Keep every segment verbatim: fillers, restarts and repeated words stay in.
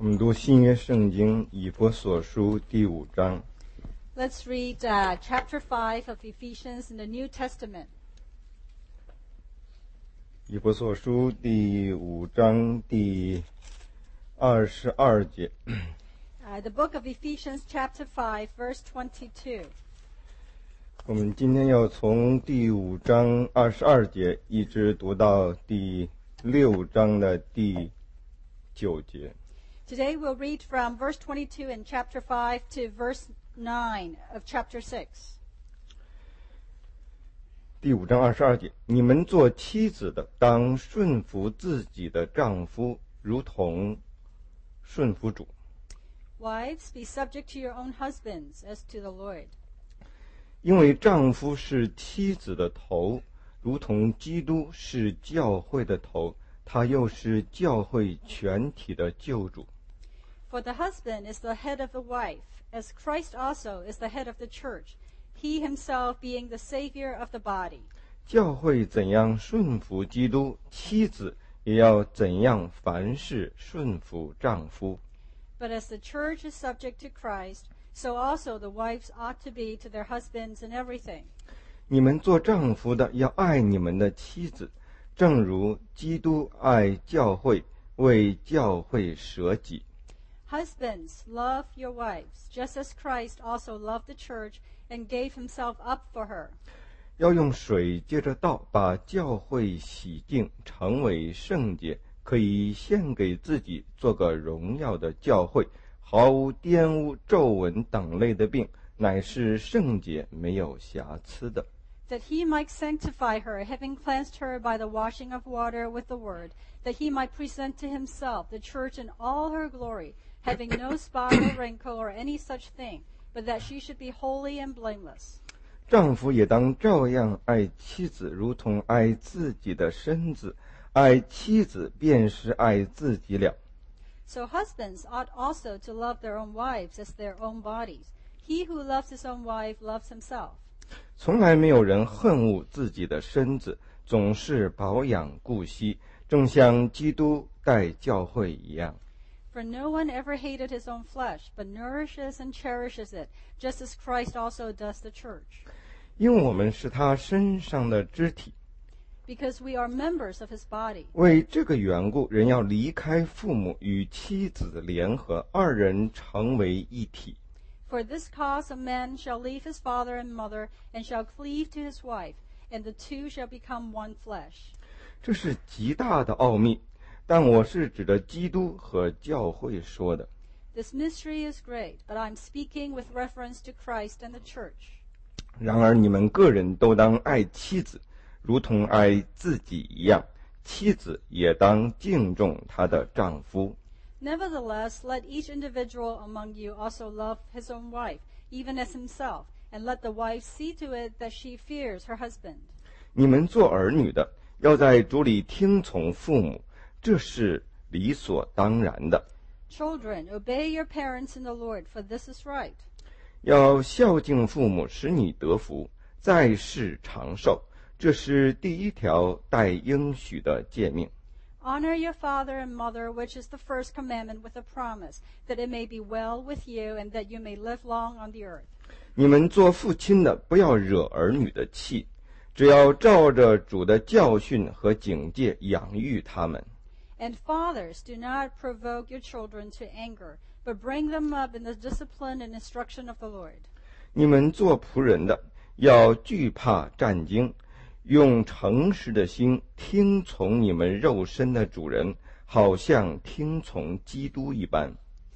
们读新约圣经以弗所书第五章。 Let's read uh, chapter five of Ephesians in the New Testament. 以弗所书第五章第二十二节。 Uh, the book of Ephesians chapter five, verse twenty-two. 我们今天要从第五章二十二节一直读到第六章的第九节。 Today we'll read from verse twenty-two in chapter five to verse nine of chapter six. 第五章二十二节，你们做妻子的，当顺服自己的丈夫，如同顺服主。 Wives, be subject to your own husbands as to the Lord. 因为丈夫是妻子的头，如同基督是教会的头，他又是教会全体的救主。 For the husband is the head of the wife, as Christ also is the head of the church, he himself being the Savior of the body. 教会怎样顺服基督，妻子也要怎样凡事顺服丈夫。 But as the church is subject to Christ, so also the wives ought to be to their husbands in everything. 你们做丈夫的要爱你们的妻子，正如基督爱教会，为教会舍己。 Husbands, love your wives, just as Christ also loved the church and gave himself up for her. 要用水借着道把教会洗净，成为圣洁，可以献给自己，做个荣耀的教会，毫无玷污、皱纹等类的病，乃是圣洁，没有瑕疵的。 That he might sanctify her, having cleansed her by the washing of water with the word, that he might present to himself the church in all her glory, having no spot or wrinkle or any such thing, but that she should be holy and blameless. 丈夫也当照样爱妻子，如同爱自己的身子，爱妻子便是爱自己了。 So husbands ought also to love their own wives as their own bodies. He who loves his own wife loves himself. 从来没有人恨恶自己的身子，总是保养顾惜，正像基督待教会一样。 For no one ever hated his own flesh, but nourishes and cherishes it, just as Christ also does the church. 因为我们是他身上的肢体， Because we are members of his body. 为这个缘故，人要离开父母，与妻子联合，二人成为一体。 For this cause a man shall leave his father and mother, and shall cleave to his wife, and the two shall become one flesh. 这是极大的奥秘，但我是指着基督和教会说的。 This mystery is great, but I'm speaking with reference to Christ and the church. 然而你们个人都当爱妻子，如同爱自己一样，妻子也当敬重她的丈夫。 Nevertheless, let each individual among you also love his own wife, even as himself, and let the wife see to it that she fears her husband. 你们做儿女的，要在主里听从父母，这是理所当然的。 Children, obey your parents in the Lord, for this is right. 要孝敬父母，使你得福，在世长寿，这是第一条带应许的诫命。 Honor your father and mother, which is the first commandment with a promise, that it may be well with you and that you may live long on the earth. 你们做父亲的，不要惹儿女的气，只要照着主的教训和警戒养育他们。 And fathers, do not provoke your children to anger, but bring them up in the discipline and instruction of the Lord. 你们做仆人的，要惧怕战兢，用诚实的心听从你们肉身的主人，好像听从基督一般。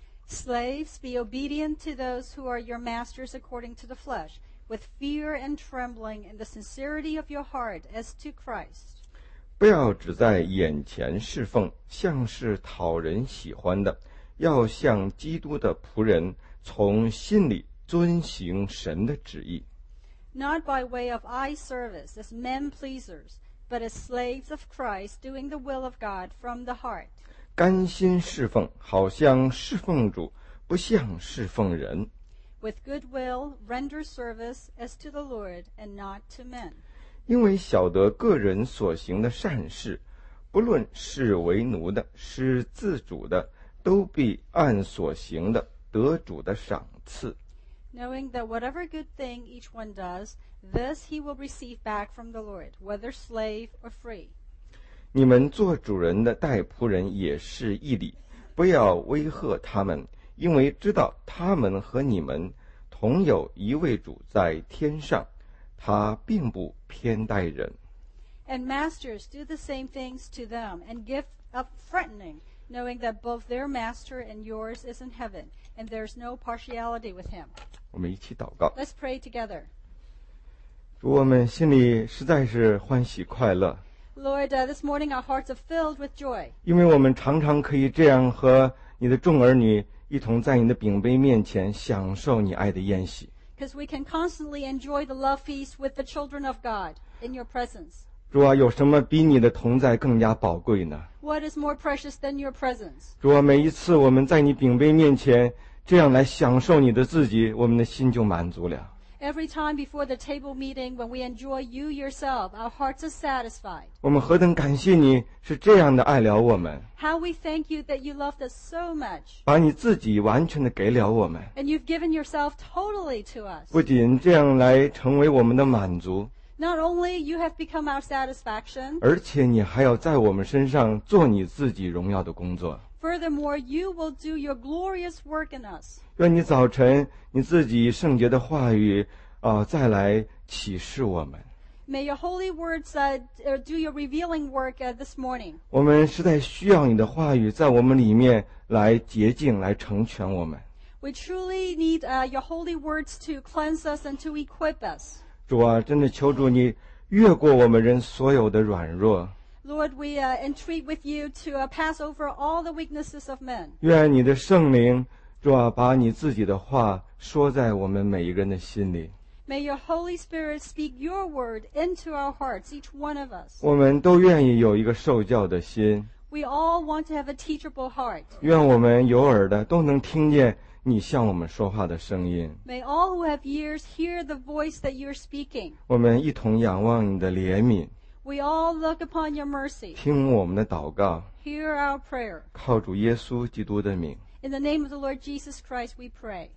Slaves, be obedient to those who are your masters according to the flesh, with fear and trembling and the sincerity of your heart as to Christ. 不要只在眼前侍奉，像是讨人喜欢的，要像基督的仆人，从心里遵行神的旨意。 Not by way of eye service as men pleasers, but as slaves of Christ, doing the will of God from the heart. 甘心侍奉，好像侍奉主，不像侍奉人。 With good will, render service as to the Lord and not to men. 因为晓得个人所行的善事，不论是为奴的，是自主的， 都必按所行的得主的赏赐。 knowing that whatever good thing each one does, this he will receive back from the Lord, whether slave or free. 你们做主人的待仆人也是一理，不要威吓他们，因为知道他们和你们同有一位主在天上，他并不偏待人。 And masters, do the same things to them, and give up threatening, knowing that both their master and yours is in heaven, and there is no partiality with him. 我们一起祷告。 Let's pray together. 主，我们心里实在是欢喜快乐， Lord, uh, this morning our hearts are filled with joy, 因为我们常常可以这样和你的众儿女一同在你的饼杯面前享受你爱的宴席。 because we can constantly enjoy the love feast with the children of God in your presence. 主啊，有什么比你的同在更加宝贵呢？ What is more precious than your presence? 主啊，每一次我们在你饼杯面前这样来享受你的自己，我们的心就满足了。 Every time before the table meeting, when we enjoy you yourself, our hearts are satisfied. 我们何等感谢你是这样的爱了我们， How we thank you that you loved us so much, 把你自己完全的给了我们， and you've given yourself totally to us. 不仅这样来成为我们的满足， Not only you have become our satisfaction, 而且你还要在我们身上做你自己荣耀的工作。 furthermore, you will do your glorious work in us. 愿你早晨你自己圣洁的话语啊、呃，再来启示我们。 May your holy words uh, uh, do your revealing work uh, this morning. 我们实在需要你的话语在我们里面来洁净，来成全我们。 We truly need uh, your holy words to cleanse us and to equip us. 主啊，真的求主你越过我们人所有的软弱， Lord, we uh, entreat with you to uh, pass over all the weaknesses of men. 愿你的圣灵，主啊，把你自己的话说在我们每一个人的心里。 May your Holy Spirit speak your word into our hearts, each one of us. 我们都愿意有一个受教的心， We all want to have a teachable heart. 愿我们有耳的都能听见你向我们说话的声音。 May all who have ears hear the voice that you're speaking. 我们一同仰望你的怜悯， We all look upon your mercy. 听我们的祷告， Hear our prayer. 靠主耶稣基督的名。 In the name of the Lord Jesus Christ, we pray.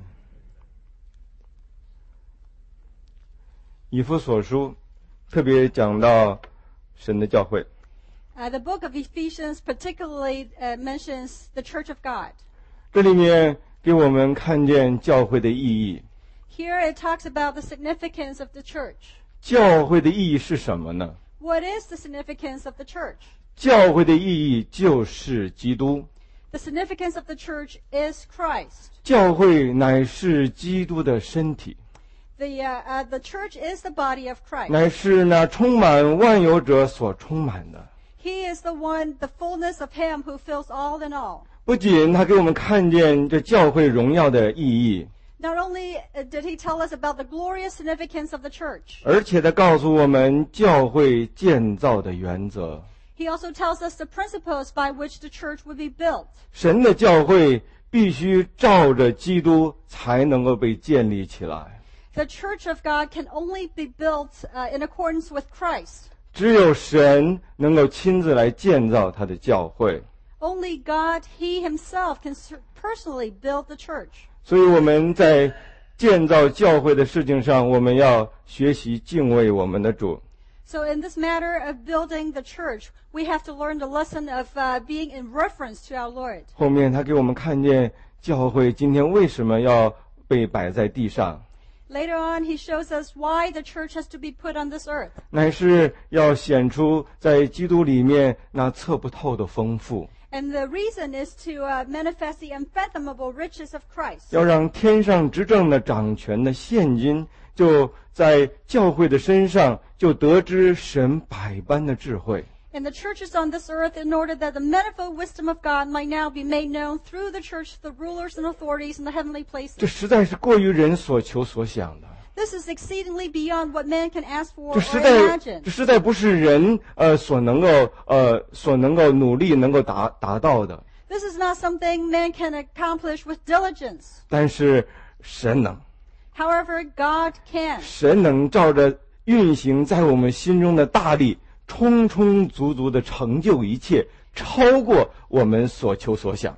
以弗所书特别讲到神的教会， Uh, the book of Ephesians particularly uh, mentions the Church of God. 这里面给我们看见教会的意义。 Here it talks about the significance of the church. 教会的意义是什么呢？ What is the significance of the church? 教会的意义就是基督， The significance of the church is Christ. 教会乃是基督的身体， The, uh, uh, the church is the body of Christ. 乃是那充满万有者所充满的。 He is the one, the fullness of Him who fills all in all. 不仅他给我们看见这教会荣耀的意义， Not only uh, did He tell us about the glorious significance of the church, 而且他告诉我们教会建造的原则。 He also tells us the principles by which the church would be built. 神的教会必须照着基督才能够被建立起来。 The church of God can only be built uh, in accordance with Christ. 只有神能够亲自来建造他的教会， Only God, He Himself, can personally build the church. 所以我们在建造教会的事情上，我们要学习敬畏我们的主。 So in this matter of building the church, we have to learn the lesson of uh, being in reference to our Lord. 后面他给我们看见教会今天为什么要被摆在地上， Later on, He shows us why the church has to be put on this earth. 乃是要显出在基督里面那测不透的丰富， And the reason is to uh, manifest the unfathomable riches of Christ. 要让天上执政的掌权的现今就在教会的身上就得知神百般的智慧。 And the church is on this earth in order that the manifold wisdom of God might now be made known through the church to the rulers and authorities in the heavenly 这 places. 实在是过于人所求所想的。 This is exceedingly beyond what man can ask for 这 or 实在 imagine. 这实在不是人呃所能够呃所能够努力能够达达到的， This is not something man can accomplish with diligence. 但是神能， However, God can. 神能照着运行在我们心中的大力，充充足足的成就一切，超过我们所求所想。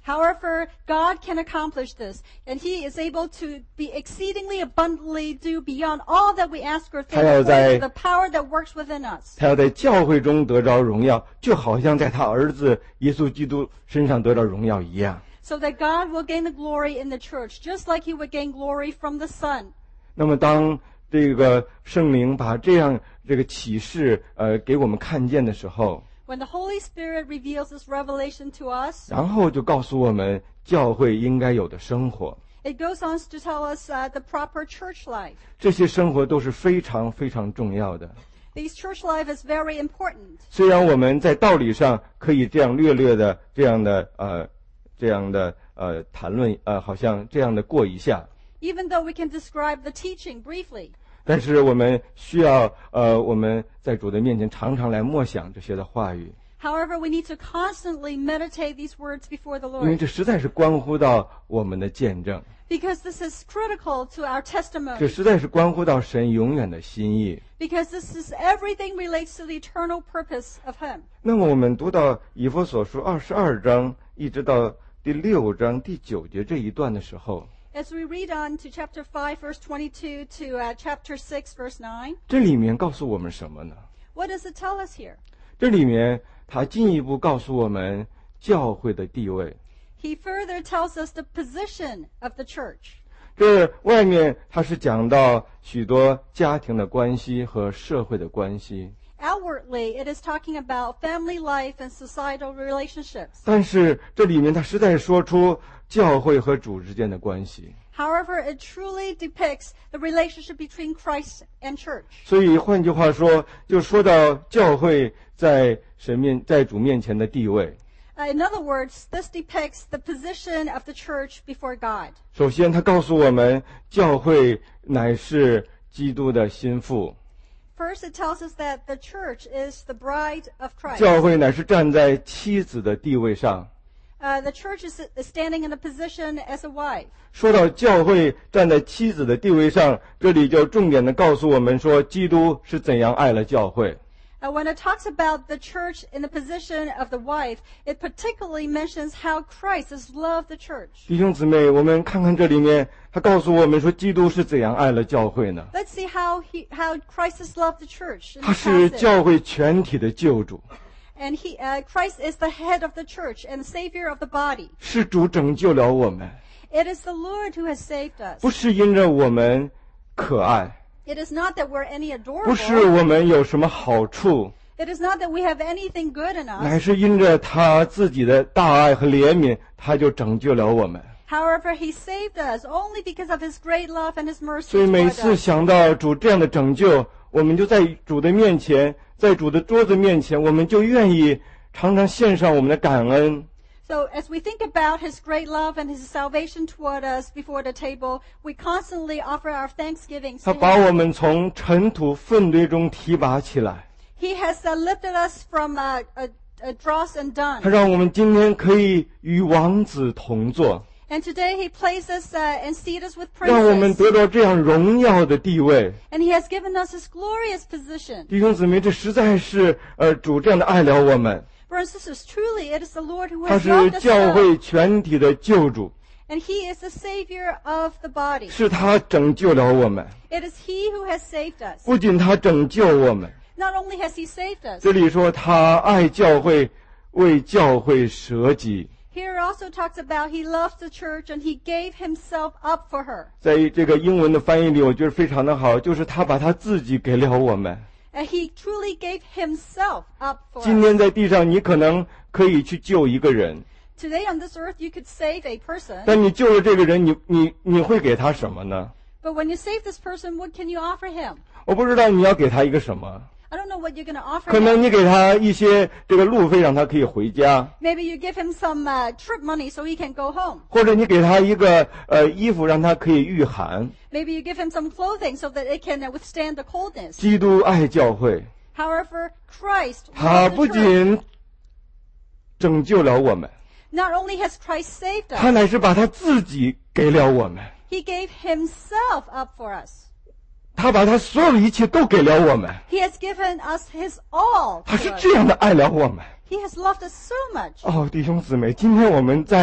However, God can accomplish this, and He is able to be exceedingly abundantly do beyond all that we ask or think 他要在- according to the power that works within us. 他要在教会中得着荣耀，就好像在他儿子耶稣基督身上得着荣耀一样。 So that God will gain the glory in the church, just like He would gain glory from the Son. 那么当这个圣灵把这样这个启示呃给我们看见的时候， When the Holy Spirit reveals this revelation to us, 然后就告诉我们教会应该有的生活， it goes on to tell us uh, the proper church life. 这些生活都是非常非常重要的。 This church life is very important. 虽然我们在道理上可以这样略略的这样的呃这样的呃谈论呃好像这样的过一下， Even though we can describe the teaching briefly, 但是我们需要呃我们在主的面前常常来默想这些的话语， however, we need to constantly meditate these words before the 因为 Lord, 这实在是关乎到我们的见证， because this is critical to our 这 testimony, 实在是关乎到神永远的心意。 because this is everything relates to the eternal purpose of Him. 那么我们读到以弗所书二十二章一直到第六章第九节这一段的时候， As we read on to chapter five, verse twenty-two to uh, chapter six, verse nine, 这里面告诉我们什么呢？ what does it tell us here? 这里面他进一步告诉我们教会的地位。 He further tells us the position of the church. 这外面他是讲到许多家庭的关系和社会的关系， Outwardly, it is talking about family life and societal relationships. 但是这里面他实在说出教会和主之间的关系。 However, it truly depicts the relationship between Christ and church. 所以换句话说，就说到教会在神面在主面前的地位。 Uh, in other words, this depicts the position of the church before God. 首先，他告诉我们，教会乃是基督的心腹， First, it tells us that the church is the bride of Christ. 教会乃是站在妻子的地位上。 Uh, the church is, is standing in a position as a wife. 说到教会站在妻子的地位上，这里就重点的告诉我们说，基督是怎样爱了教会。 Uh, when it talks about the church in the position of the wife, it particularly mentions how Christ has loved the church. 弟兄姊妹，我们看看这里面，他告诉我们说，基督是怎样爱了教会呢？ Let's see how he, how Christ has loved the church. In 他 this 是 passage. 教会全体的救主， And he, uh, Christ is the head of the church and the savior of the body. 是主拯救了我们， It is the Lord who has saved us. 不是因着我们可爱， It is not that we're any 不是 adorable. 我们有什么好处， It is not that we have anything good in 乃 us. 是因着他自己的大爱和怜悯，他就拯救了我们。 However, he saved us only because of his great love and his mercy 所以每 toward 次 us. 想到主这样的拯救，我们就在主的面前，在主的桌子面前，我们就愿意常常献上我们的感恩。 So as we think about his great love and his salvation toward us before the table, we constantly offer our thanksgivings 他 to 把 him. 我们从尘土粪堆中提拔起来， He has uh, lifted us from uh, a, a dross and 他 dung. 让我们今天可以与王子同坐， And today he places uh, and seated us with 让我们 princes. 得到这样荣耀的地位。 And he has given us his glorious position. 弟兄姊妹，这实在是呃主这样的爱了我们， Brothers and sisters, truly it is the Lord who 他 has 是 loved us 教 so. 会全体的救主， And he is the savior of the body. 是他拯救了我们。 It is he who has saved us. 不仅他拯救我们， Not only has he saved us, 这里说他爱教会，为教会舍己。 here it also talks about he loves the church and he gave himself up for her. 在这个英文的翻译里，我觉得非常的好，就是他把他自己给了我们。 And he truly gave himself up for 今 us. 天在地上，你可能可以去救一个人， Today on this earth you could save a person, 但你救了这个人，你你你会给他什么呢？ but when you save this person, what can you offer him? 我不知道你要给他一个什么， I don't know what you're going to offer 可能 him. 你给他一些这个路费，让他可以回家， Maybe you give him some uh, trip money so he can go home. 或者你给他一个呃衣服，让他可以御寒。 Maybe you give him some clothing so that it can uh, withstand the coldness. 基督爱教会， However, Christ 他 loves 不 the church. 仅拯救了我们， Not only has Christ saved 他 us, 乃是把他自己给了我们， he gave himself up for us. 他把他所有的一切都给了我们， He has given us his all 他 to 是 us. 这样的爱了我们。 He has loved us so much. 哦，弟兄姊妹，今天我们在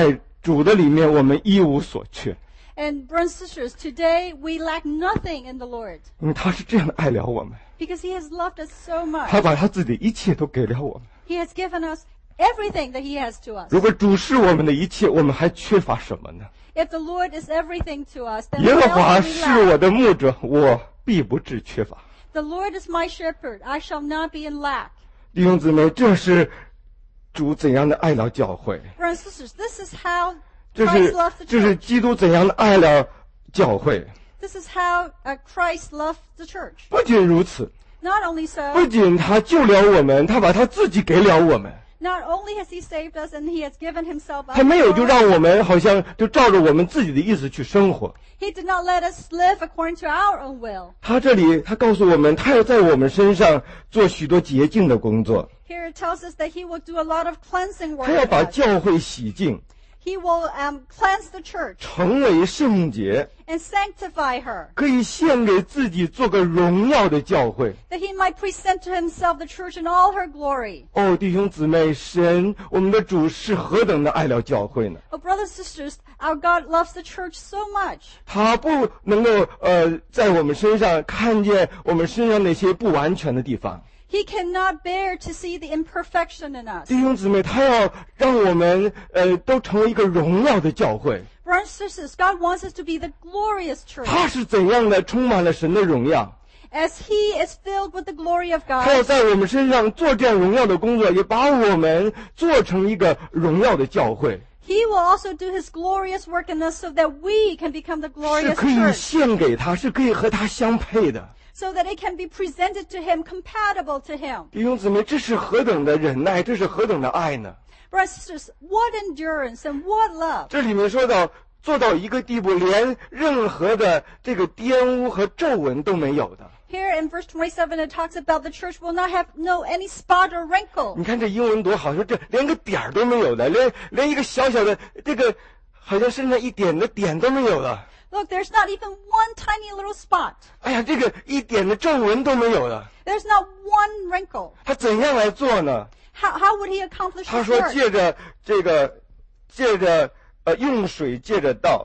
主的里面我们一无所缺， And brothers and sisters, today we lack nothing in the Lord 因为他是这样的爱了我们， because He has loved us so 他 much. 把他自己的一切都给了我们。 He has given us everything that He has to us. 如果主是我们的一切，我们还缺乏什么呢？ If the Lord is everything to us, then 耶 what 和华 else do we 是我 lack? 的牧者，我必不致缺乏。 The Lord is my shepherd. I shall not be in lack. 弟兄姊妹，这是主怎样的爱了教会， Brothers and sisters, this is how 这 Christ 是 loved the 这是 church. 基督怎样的爱了教会。 This is how uh, Christ loved the church. 不仅如此， Not only so, 不仅他救了我们，他把他自己给了我们， not only has He saved us and He has given Himself up 他没有就 for us, 让我们好像就照着我们自己的意思去生活。 He did not let us live according to our own will. 他这里他告诉我们，他要在我们身上做许多洁净的工作， Here it tells us that He will do a lot of cleansing work. 他要 in 把 us. 教会洗净， He will um, cleanse the church 成为圣洁， and sanctify her, 可以献给自己做个荣耀的教会。 that He might present to Himself the church in all her glory. 哦，弟兄姊妹，神我们的主是何等的爱了教会呢？ Oh, brothers and sisters, our God loves the church so much. 他不能够呃在我们身上看见我们身上那些不完全的地方。 He cannot bear to see the imperfection in us. 弟兄姊妹，他要让我们呃都成为一个荣耀的教会。 Brothers and sisters, God wants us to be the glorious church. 他是怎样的充满了神的荣耀？ As He is filled with the glory of 他要 God, 在我们身上做这样荣耀的工作，也把我们做成一个荣耀的教会， He will also do His glorious work in us so that we can become the 是 glorious 可以 church, 献给他，是可以和他相配的。 so that it can be presented to Him, compatible to Him. 弟兄姊妹，这是何等的忍耐，这是何等的爱呢？ Brothers and sisters, what endurance and what love. 这里面说到做到一个地步，连任何的这个玷污和皱纹都没有的。 Here in verse twenty-seven, it talks about the church will not have no any spot or wrinkle. 你看这英文多好，说这连个点儿都没有的，连连一个小小的这个好像身上一点的点都没有的。 Look, there's not even one tiny little spot. 哎呀，这个一点的皱纹都没有的。 There's not one wrinkle. 他怎样来做呢？ How, how would He accomplish 他 His 说 work? 借着这个，借着呃用水，借着道。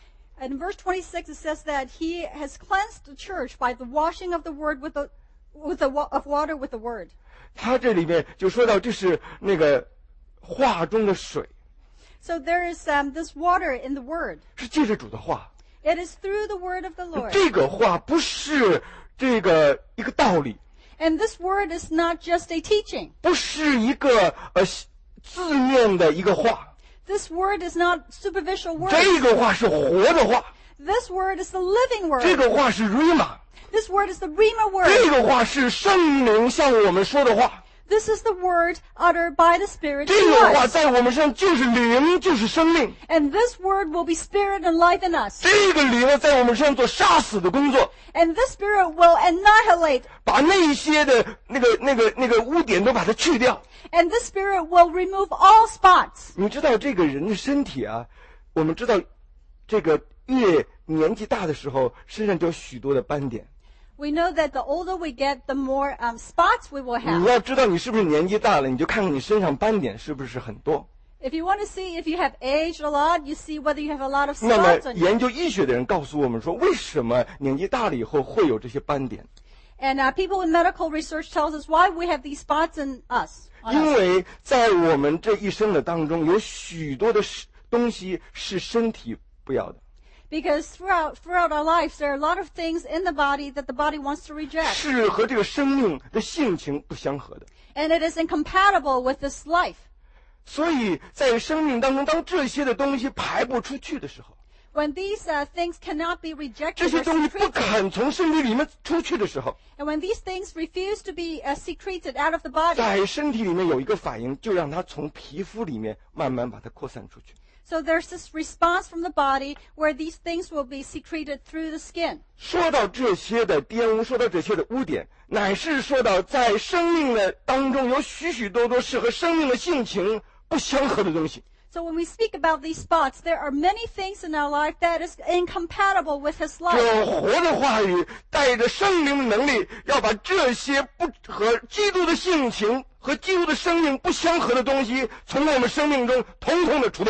In verse twenty-six, it says that He has cleansed the church by the washing of the word with the, with the wa- of water with the word. 他这里面就说到这是那个话中的水， So there is um, this water in the word. 是借着主的话。 It is through the word of the Lord. 这个话不是这个一个道理， And this word is not just a teaching. 不是一个呃字面的一个话， This word is not superficial word. 这个话是活的话， This word is the living word. 这个话是 rhema， This word is the Rhema 这 word. 个话是圣灵向我们说的话， This is the word uttered by the Spirit 这 to 个话 us. 在我们身上就是灵，就是生命。 And this word will be spirit and life in us. 这个灵呢，在我们身上做杀死的工作， And this spirit will annihilate. 把那些的那个那个那个污点都把它去掉。 And this spirit will remove all spots. 你知道这个人的身体啊，我们知道，这个越年纪大的时候，身上就有许多的斑点。 We know that the older we get, the more um, spots we will 你 have. 要知道你是不是年纪大了，你就看看你身上斑点是不是很多。 If you want to see if you have aged a lot, you see whether you have a lot of 那么 spots on you. 研究医学的人告诉我们说，为什么年纪大了以后会有这些斑点？ And uh, people in medical research tells us why we have these spots in us. on 因 us. 为在我们这一生的当中，有许多的事东西是身体不要的， Because throughout throughout our lives, there are a lot of things in the body that the body wants to reject. 是和这个生命的性情不相合的。 And it is incompatible with this life. 所以在生命当中，当这些的东西排不出去的时候， When these uh, things cannot be 这 rejected 些 or 东西不 secreted, 肯从身体里面出去的时候， and when these things refuse to be uh, secreted out of the body, 在身体里面有一个反应，就让它从皮肤里面慢慢把它扩散出去。 so there's this response from the body where these things will be secreted through the skin. 说到这些的玷污，说到这些的污点，乃是说到在生命的当中有许许多多是和生命的性情不相合的东西。 So when we speak about these spots, there are many things in our life that is incompatible with His life. 这活的话语带着圣灵的能力，要把这些不和基督的性情和基督的生命不相合的东西，从我们生命中统统的除掉。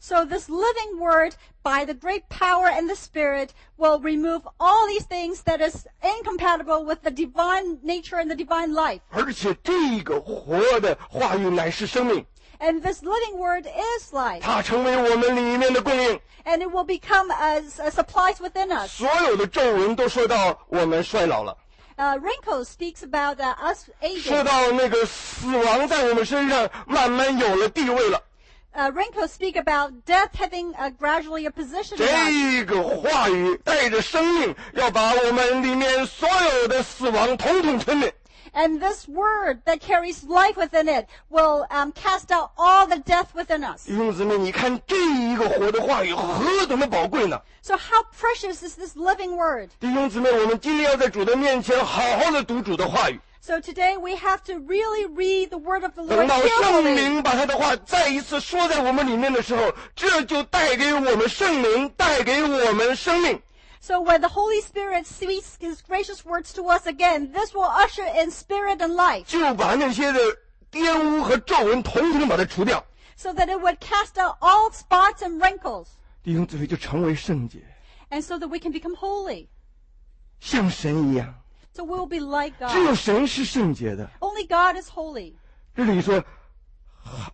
So this living word, by the great power and the Spirit, will remove all these things that is incompatible with the divine nature and the divine life. 而且这个活的话语乃是生命， And this living word is life. 它成为我们里面的供应。 And it will become as a supplies within us. 所有的皱纹都说到我们衰老了， Uh, Wrinkles speaks about uh, us 说 aging. 到那个死亡在我们身上慢慢有了地位了。 Uh, Wrinkles speak about death having uh, gradually a position in us. 这个话语带着生命，要把我们里面所有的死亡统统吞灭。 And this word that carries life within it will um, cast out all the death within us. 弟兄姊妹，你看这一个活的话语何等的宝贵呢？ So how precious is this living word? 弟兄姊妹，我们今天要在主的面前好好的读主的话语， So today we have to really read the word of the 等 Lord 到圣 carefully. 灵把他的话再一次说在我们里面的时候，这就带给我们圣灵，带给我们生命。 So when the Holy Spirit speaks His gracious words to us again, this will usher in spirit and life, 就把那些的玷污和皱纹统统把它除掉， so that it would cast out all spots and wrinkles, 弟兄姊妹就成为圣洁， and so that we can become holy. 像神一样。 So we'll be like 只有 God. 神是圣洁的。 Only God is holy. 这里说，毫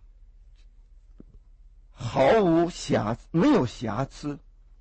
毫无瑕疵，没有瑕疵。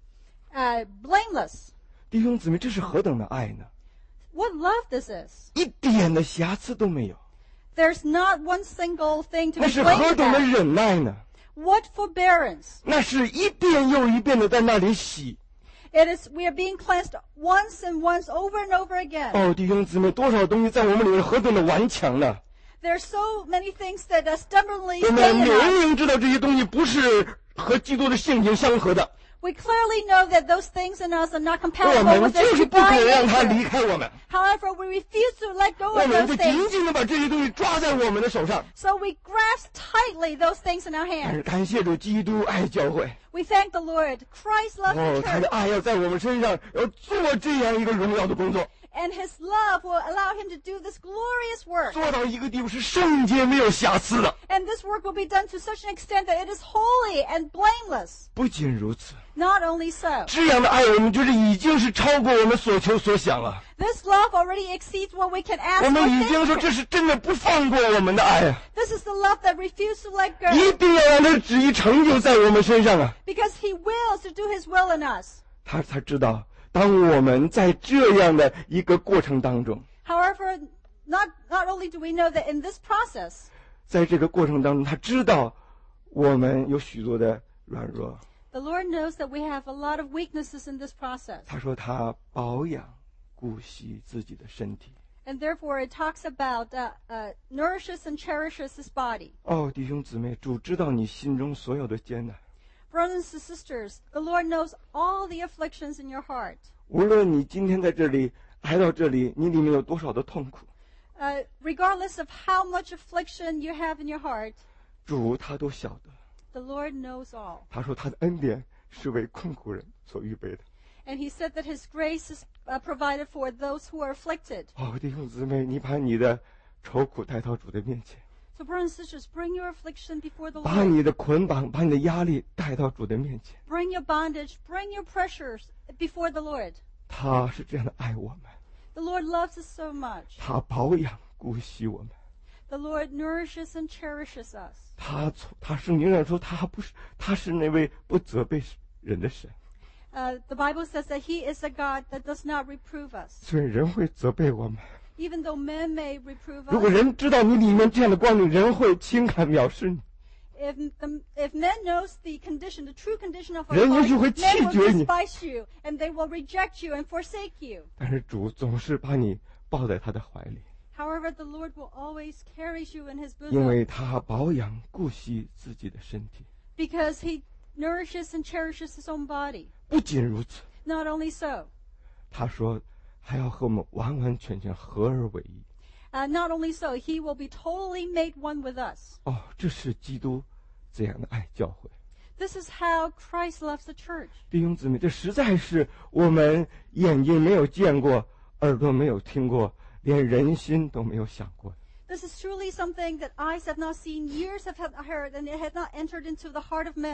Uh, blameless. 弟兄姊妹，这是何等的爱呢？ What love this is. 一点的瑕疵都没有， There's not one single thing to 那 be 是何 blamed 等的 at. 忍耐呢？ What forbearance. 那是一遍又一遍的在那里洗。 It is, we are being cleansed once and once over and over again. 哦，弟兄姊妹，多少东西在我们里面何等的顽强呢？ There's so many things that are stubbornly 我 stay 们 in 明 us. 明知道这些东西不是和基督的性情相合的， We clearly know that those things in us are not 我 compatible 们 with 就 this 是不肯 divine 让它 nature. 离开我们， However, we refuse to let go 我 of 们 those 就紧 things. 紧的把这些东西抓在我们的手上。 So we grasp tightly those things in our 但是 hands. 感谢主，基督爱教会。 We thank the Lord. Christ loves 哦， the 他的 church. 爱要在我们身上要做这样一个荣耀的工作， And His love will allow Him to do this glorious work. 做到一个地步是圣洁没有瑕疵的。 And this work will be done to such an extent that it is holy and blameless. 不仅如此， Not only so. 这样的爱我们就是已经是超过我们所求所想了。 This love already exceeds what we can 我 ask or 们已经说 think. 这是真的不放过我们的爱啊！ This is the love that refuses to let 一 go. 定要让他的旨意成就在我们身上啊！ Because He wills to do His will in us. 他才知道，当我们在这样的一个过程当中， However, not, not only do we know that in this process, 在这个过程当中，他知道我们有许多的软弱。 the Lord knows that we have a lot of weaknesses in this process. 他说他保养、顾惜自己的身体。 And therefore it talks about uh, uh, nourishes and cherishes His body. 哦，弟兄姊妹，主知道你心中所有的艰难。 Brothers and sisters, the Lord knows all the afflictions in your heart. 无论你今天在这里来到这里，你里面有多少的痛苦， Uh, regardless of how much affliction you have in your heart, 主他都晓得。 the Lord knows all. 他说他的恩典是为困苦人所预备的。 And He said that His grace is uh, provided for those who are afflicted. 哦，弟兄姊妹，你把你的愁苦带到主的面前， So brothers and sisters, bring your affliction before the 把 Lord. 你的捆绑、把你的压力带到主的面前。 Bring your bondage, bring your pressures before the Lord. 他是这样的爱我们， The Lord loves us so much. 他保养、顾惜我们。 The Lord nourishes and cherishes us. 他从他圣经上说，他不是，他是那位不责备人的神。 Uh, the Bible says that He is a God that does not reprove us. 虽然人会责备我们， Even though men may reprove 如果 us, 人知道你里面这样的光景，人会轻看藐视你。 if, the, if men knows the condition, the true condition of our 人也 heart, 许会 men 弃 will 绝你， despise you, and they will reject you and forsake you. 但是主总是把你抱在他的怀里， However, the Lord will always carry you in His 因 bosom 为他保养顾惜自己的身体。 because He nourishes and cherishes His own body. 不仅如此， Not only so, 他说还要和我们完完全全合而为一。 uh, not only so, He will be totally made one with us. 哦，这是基督这样的爱教会。 This is how Christ loves the church. 弟兄姊妹，这实在是我们眼睛没有见过，耳朵没有听过，连人心都没有想过。 This is truly something that eyes have not seen, ears have not heard, and it has not entered into the heart of men.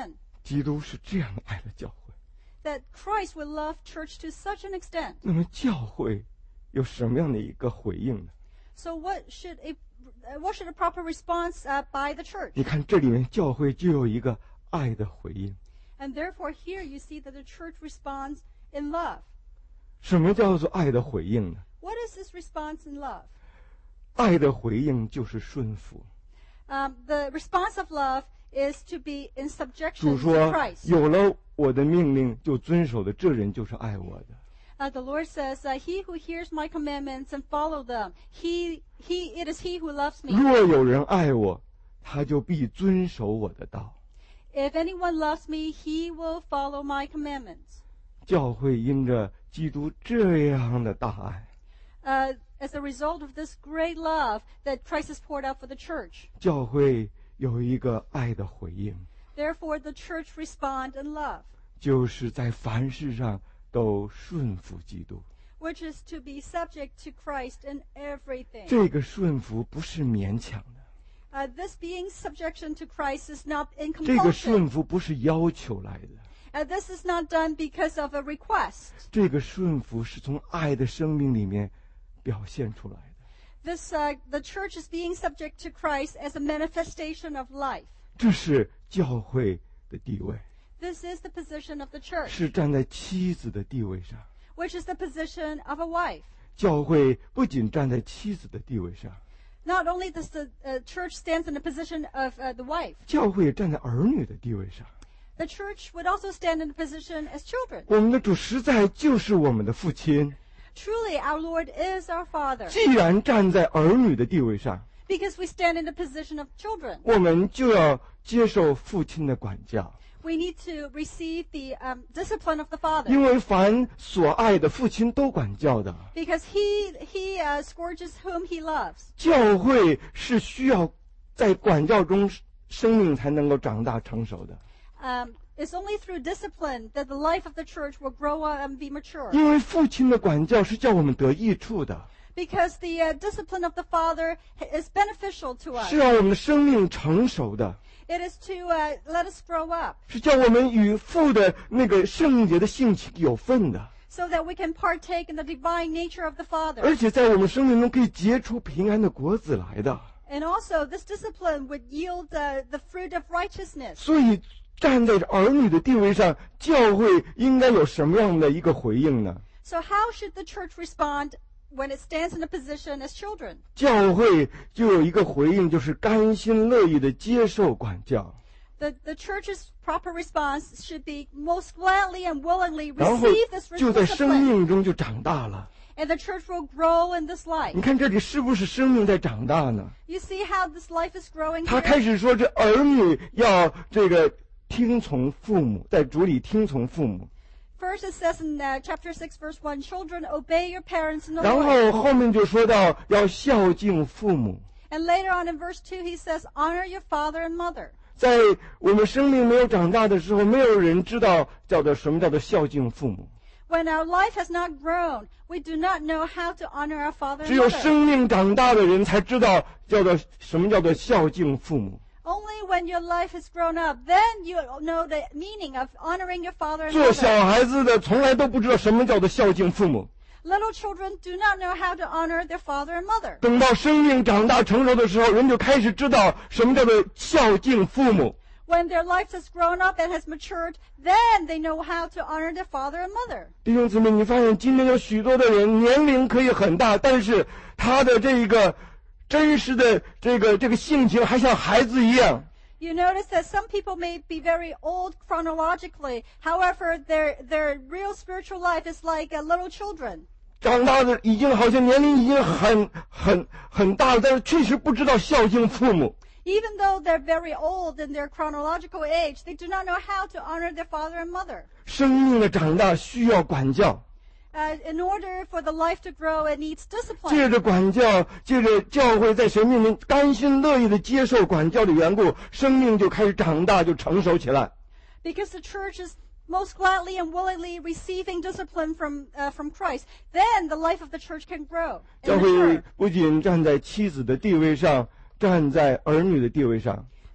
基督是这样爱了教会。 that Christ would love church to such an extent. 那么教会有什么样的一个回应呢？ So what should a uh, what should a proper response uh, by the church? 你看这里面教会就有一个爱的回应。 And therefore here you see that the church responds in love. 什么叫做爱的回应呢？ What is this response in love? 爱的回应就是顺服。 Um, the response of love is to be in 主 subjection 说 to Christ. 有了我的命令就遵守的，这人就是爱我的。 Uh, the Lord says, uh, "He who hears my commandments and follow them, he he it is he who loves me. 若有人爱我，他就必遵守我的道。 If anyone loves me, he will follow my commandments." 教会因着基督这样的大爱， Uh, as a result of this great love that Christ has poured out for the church, 教会有一个爱的回应， therefore the church respond in love, 就是在凡事上都顺服基督。 which is to be subject to Christ in everything. 这个顺服不是勉强的， Uh, this being subjection to Christ is not in 这个 compulsion. 顺服不是要求来的， Uh, this is not done because of a request. 这个顺服是从爱的生命里面表现出来的。 This uh, the church is being subject to Christ as a manifestation of life. 这是教会的地位， This is the position of the church, 是站在妻子的地位上。 which is the position of a wife. 教会不仅站在妻子的地位上， Not only does the uh, church stands in the position of uh, the wife, 教会也站在儿女的地位上。 the church would also stand in the position as children. 我们的主实在就是我们的父亲， Truly, our Lord is our Father. 既然站在儿女的地位上， Because we stand in the position of children, 我们就要接受父亲的管教， we need to receive the um, discipline of the Father. 因为凡所爱的父亲都管教的。 Because he he uh, scourges whom he loves. 教会是需要在管教中生命才能够长大成熟的， Um, it's only through discipline that the life of the church will grow up and be mature. 因为父亲的管教是叫我们得益处的， Because the uh, discipline of the Father is beneficial to us. 是让我们的生命成熟的， It is to uh, let us grow up 是叫我们与父的那个圣洁的性情有份的， so that we can partake in the divine nature of the 而 Father. 且在我们生命中可以结出平安的果子来的。 And also, this discipline would yield uh, the fruit of righteousness. 所以站在儿女的地位上，教会应该有什么样的一个回应呢？ So how should the church respond when it stands in a position as children? 教会就有一个回应，就是甘心乐意的接受管教， The, the church's proper response should be most gladly and willingly 然后 receive this 就在生 discipline. 命中就长大了。 And the church will grow in this life. 你看这里是不是生命在长大呢？ You see how this life is growing 他开 here? 始说，这儿女要这个听从父母，在主里听从父母。 First it says in uh, chapter six, verse one, children, obey your parents in the 然 Lord. 后后面就说到要孝敬父母。 And later on in verse two, he says, honor your father and mother. 在我们生命没有长大的时候，没有人知道叫做什么叫做孝敬父母。 When our life has not grown, we do not know how to honor our father 只 and 有 mother. 生命长大的人才知道叫做什么叫做孝敬父母。 Only when your life has grown up, then you know the meaning of honoring your father and 做小 mother. 孩子的从来都不知道什么叫做孝敬父母， Little children do not know how to honor their father and mother. 等到生命长大成熟的时候，人就开始知道什么叫做孝敬父母。 When their life has grown up and has matured, then they know how to honor their father and mother. 弟兄姊妹，你发现今天有许多的人年龄可以很大，但是他的这个真实的这个这个性情还像孩子一样。 You notice that some people may be very old chronologically. However, their their real spiritual life is like uh, little children. 长大的已经好像年龄已经很很很大了，但是确实不知道孝敬父母。 Even though they're very old in their chronological age, they do not know how to honor their father and mother. 生命的长大需要管教， Uh, in order for the life to grow, it needs 借 discipline. 着管教，借着教会在神面前甘心乐意的接受管教的缘故，生命就开始长大，就成熟起来。 Because the church is most gladly and willingly receiving discipline from uh, from Christ, then the life of the church can grow 教 and 会 mature. 不仅站在妻子的地位上，站在儿女的地位上，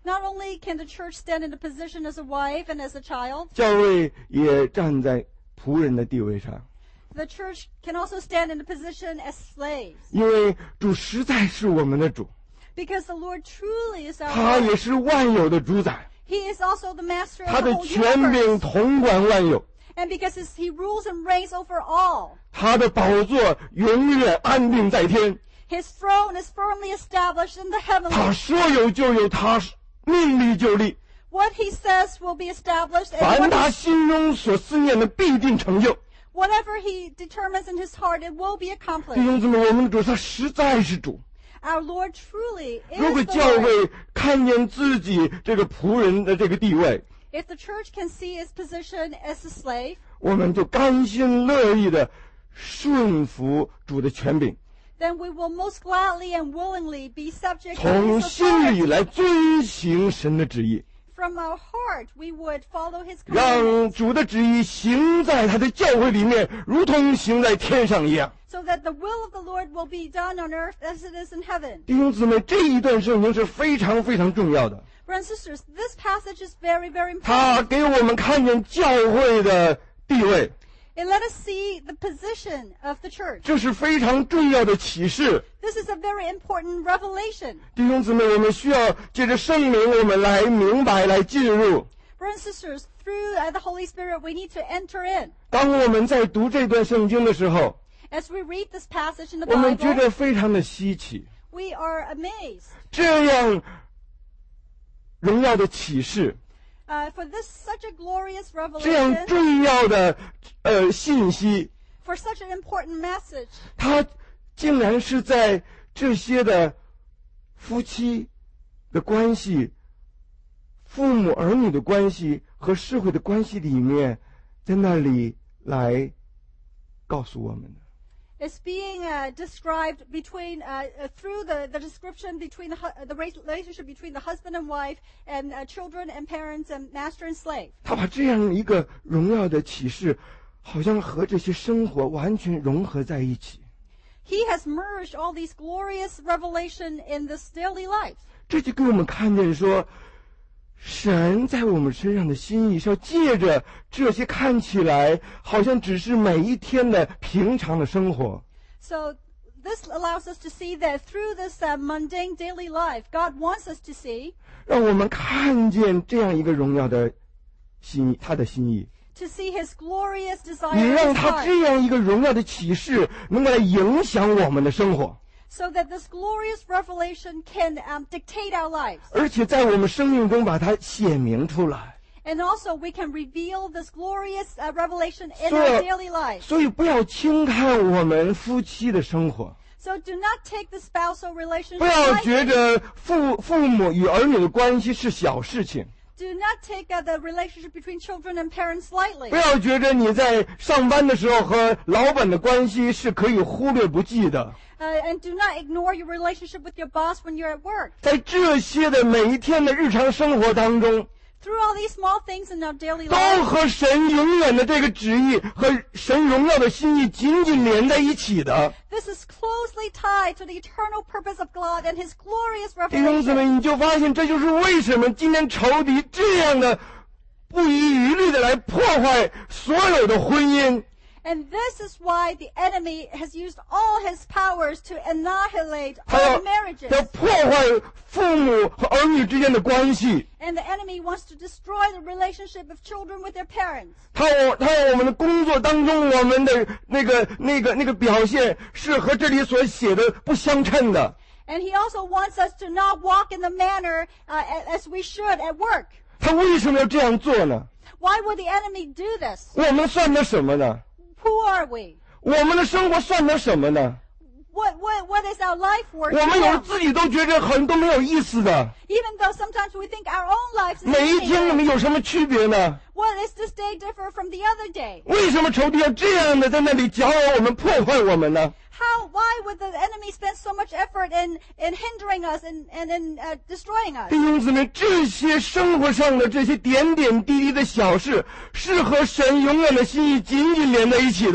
Not only can the church stand in a position as a wife and as a child, 教会也站在仆人的地位上， the church can also stand in a position as slaves. 因为主实在是我们的主， Because the Lord truly is our 他 Lord. 也是万有的主宰， He is also the master 他 of the 的 whole 权柄 universe. 统管万有， And because his- he rules and reigns over all. 他的宝座永远安定在天， His throne is firmly established in the 他 heavenlies. 说有就有，他命立就立， What he says will be established, and 凡 what 他 he- 心中所思念的必定成就。 whatever he determines in his heart, it will be 弟 accomplished. 兄姊妹，我们的主他实在是主。 Our Lord truly 如果 is the 教 Lord. 会看见自己这个仆人的这个地位， If the church can see his position as a slave, 我们就甘心乐意的顺服主的权柄， then we will most gladly and willingly be subject to 从 his 心里 authority. 来遵行神的旨意， From our heart, we would follow his 让 commandments, 主的旨意行在他的教会里面，如同行在天上一样。 so that the will of the Lord will be done on earth as it is in heaven. 弟兄姊妹，这一段圣经是非常非常重要的， Brothers and sisters, this passage is very, very 它 important. 给我们看见教会的地位， It let us see the position of the church. 这是非常重要的启示。 This is a very important revelation. 弟兄姊妹，我们需要借着圣灵，我们来明白，来进入。 Brothers and sisters, through uh, the Holy Spirit, we need to enter in. 当我们在读这段圣经的时候， As we read this passage in the 我们觉 Bible, 得非常的稀奇， we are amazed. 这样荣耀的启示， Uh, for this such a glorious 这样 revelation, 重要的呃信息， for such an important message, 它竟然是在这些的夫妻的关系、父母儿女的关系和社会的关系里面，在那里来告诉我们的。 is being uh, described between uh, uh, through the, the description between the, hu- the relationship between the husband and wife and uh, children and parents and master and slave. 他把这样一个荣耀的启示，好像和这些生活完全融合在一起。 He has merged all these glorious revelation in this daily life. 这就给我们看见说，神在我们身上的心意是要借着这些看起来好像只是每一天的平常的生活， So this allows us to see that through this uh, mundane daily life, God wants us to see, 让我们看见这样一个荣耀的心意，他的心意， to see His glorious 也 desire 让 in His 他 heart, 这样一个荣耀的启示能够来影响我们的生活， so that this glorious revelation can um, dictate our lives. 而且在我们生命中把它显明出来。 And also we can reveal this glorious uh, revelation in 所 our 以 daily life. 所以不要轻看我们夫妻的生活， So do not take the spousal relationship 不要 lightly. 觉得父父母与儿女的关系是小事情。 Do not take uh, the relationship between children and parents 不 lightly. 要觉得你在上班的时候和老板的关系是可以忽略不计的， Uh, and do not ignore your relationship with your boss when you're at work. 在这些的每一天的日常生活当中， Through all these small things in our daily 都 life, 和神永远的这个旨意和神荣耀的心意紧紧连在一起的。 this is closely tied to the eternal purpose of God and His glorious 弟兄姊妹， revelation. 你就发现这就是为什么今天仇敌这样的不遗余力的来破坏所有的婚姻。 And this is why the enemy has used all his powers to annihilate 他要 all marriages. 要破坏父母和儿女之间的关系， And the enemy wants to destroy the relationship of children with their parents. 他要他要我们的工作当中，我们的那个那个那个表现是和这里所写的不相称的。 And he also wants us to not walk in the manner uh, a- as we should at work. 他为什么要这样做呢？ Why would the enemy do this? 我们算得什么呢？ Who are we? 我们的生活算得什么呢？ What, what, what is our life worth? 我们有 now? 自己都觉得很都没有意思的， Even though sometimes we think our own lives is 每一天我们 meaningless. 有什么区别呢？ What is this day differ from the other day? 为什么仇敌要这样的在那里搅扰我们、破坏我们呢？ How, why would the enemy spend so much effort in, in hindering us and, and in uh, destroying us? 弟兄姊妹，这些生活上的这些点点滴滴的小事，是和神永远的心意紧紧连在一起的。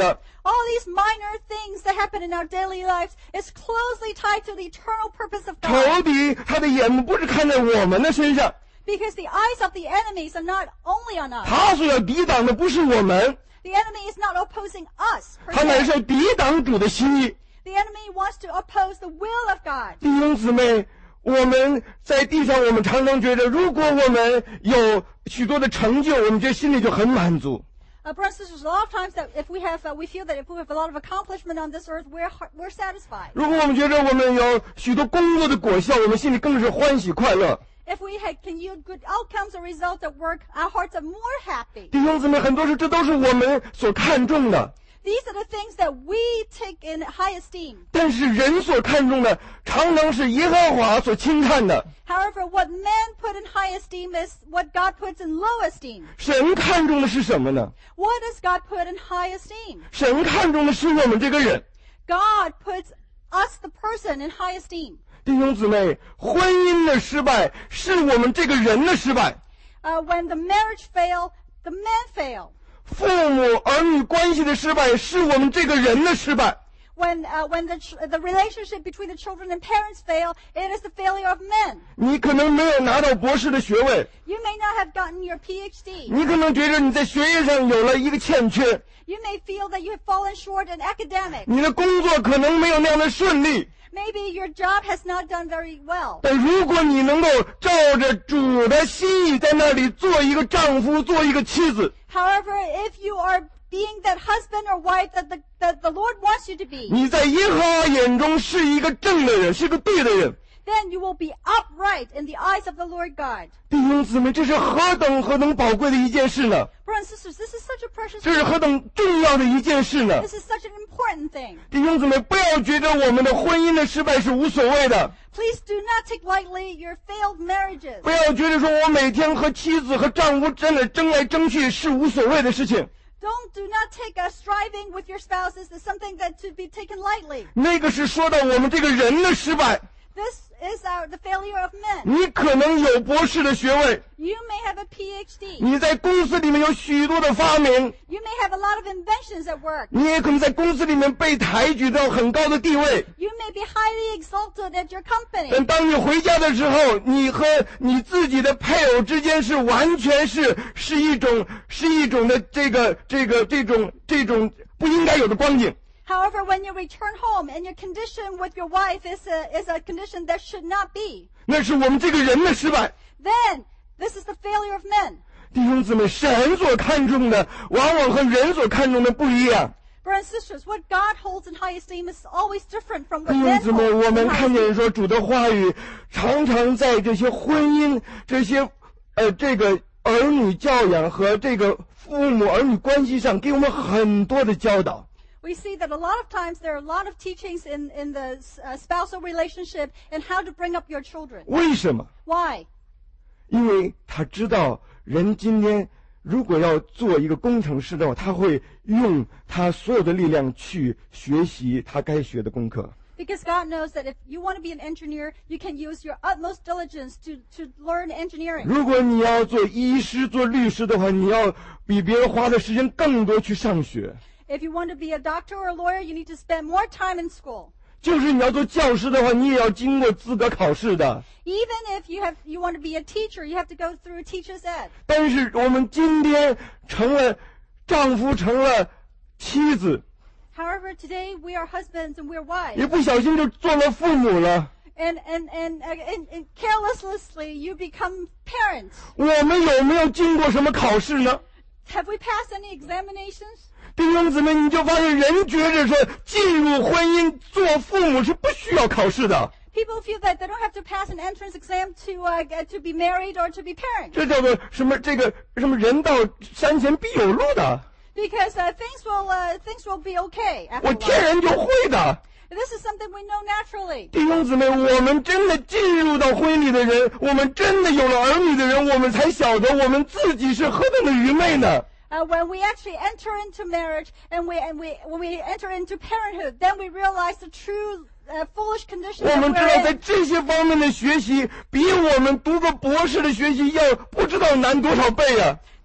all these minor things that happen in our daily lives is closely tied to the eternal purpose of 仇 God. 敌他的眼目不是看在我们的身上， Because the eyes of the enemies are not only on us. 他所要抵挡的不是我们， The enemy is not opposing us. per 他乃 se. 是要抵挡主的心意。 The enemy wants to oppose the will of God. 弟兄姊妹，我们在地上，我们常常觉得，如果我们有许多的成就，我们觉得心里就很满足。 Uh, brothers and sisters, a lot of times that if we have, uh, we feel that if we have a lot of accomplishment on this earth, we're har- we're satisfied. 如果我们觉得我们有许多工作的果效，我们心里更是欢喜快乐。 If we had, can yield good outcomes or results at work, our hearts are more happy. 弟兄姊妹，很多时候这都是我们所看重的， These are the things that we take in high esteem. 但是人所看重的，常常是耶和华所轻看的。 However, what man put in high esteem is what God puts in low esteem. 神看重的是什么呢？ What does God put in high esteem? 神看重的是我们这个人。 God puts us, the person, in high esteem. 弟兄姊妹，婚姻的失败是我们这个人的失败， Uh, when the marriage fail, the man fail. 父母儿女关系的失败是我们这个人的失败。 When, uh, when the, ch- the relationship between the children and parents fail, it is the failure of men. 你可能没有拿到博士的学位， You may not have gotten your P H D. 你可能觉得你在学业上有了一个欠缺， You may feel that you have fallen short in academics. 你的工作可能没有那样的顺利。 Maybe your job has not done very well. 但如果你能够照着主的心意在那里做一个丈夫，做一个妻子， However, if you are being that husband or wife that the, that the Lord wants you to be, 你在耶和华眼中是一个正的人，是一个对的人。 then you will be upright in the eyes of the Lord God. 弟兄姊妹，这是何等何等宝贵的一件事呢？ Brothers and sisters, this is such a precious 这是 thing. 何等重要的一件事呢？ This is such an important thing. 弟兄姊妹，不要觉得我们的婚姻的失败是无所谓的， Please do not take lightly your failed marriages. 不要觉得说我每天和妻子和丈夫真的争来争去是无所谓的事情。 Don't do not take a striving with your spouses as something that to be taken lightly. 那个是说到我们这个人的失败。 This is our, the failure of men. 你可能有博士的学位， You may have a P H D. 你在公司里面有许多的发明， You may have a lot of inventions at work. 你也可能在公司里面被抬举到很高的地位。 You may be highly exalted at your company. 但当你回家的时候，你和你自己的配偶之间是完全是是一种是一种的这个这个这种这种不应该有的光景。 However, when you return home and your condition with your wife is a, is a condition that should not be, 那是我们这个人的失败。 then this is the failure of men. 弟兄姊妹，神所看重的往往和人所看重的不一样。 Brothers and sisters, what God holds in high esteem is always different from what 弟兄 men 姊妹， hold 我 in 们 high 看见 esteem. 说主的话语常常在这些婚姻、这些呃这个儿女教养和这个父母儿女关系上给我们很多的教导。 We see that a lot of times there are a lot of teachings in, in the uh, spousal relationship and how to bring up your children. 为什么？ Why? 因为他知道人今天如果要做一个工程师的话，他会用他所有的力量去学习他该学的功课。 Because God knows that if you want to be an engineer, you can use your utmost diligence to, to learn engineering. 如果你要做医师、做律师的话，你要比别人花的时间更多去上学。 If you want to be a doctor or a lawyer, you need to spend more time in school. 就是你要做教师的话，你也要经过资格考试的。 Even if you have you want to be a teacher, you have to go through teacher's ed. 但是我们今天成了丈夫，成了妻子， However, today we are husbands and we're wives. 也不小心就做了父母了。 And, and, and, uh, and, and carelessly you become parents. 我们有没有经过什么考试呢？ Have we passed any examinations? 弟兄姊妹，你就发现人觉着说进入婚姻做父母是不需要考试的， People feel that they don't have to pass an entrance exam to, uh, get- to be married or to be parents. 这叫做什么？这个什么人到山前必有路的， Because uh, things will uh, things will be okay 我 after a 天 while. 然就会的。 This is something we know naturally. 弟兄姊妹，我们真的进入到婚姻里的人，我们真的有了儿女的人，我们才晓得我们自己是何等的愚昧呢。 Uh, when we actually enter into marriage and we and we when we enter into parenthood, then we realize the true uh, foolish condition 我 that 们知道， we're 在 in. 这些方面的学习，比我们读个博士的学习要不知道难多少倍啊！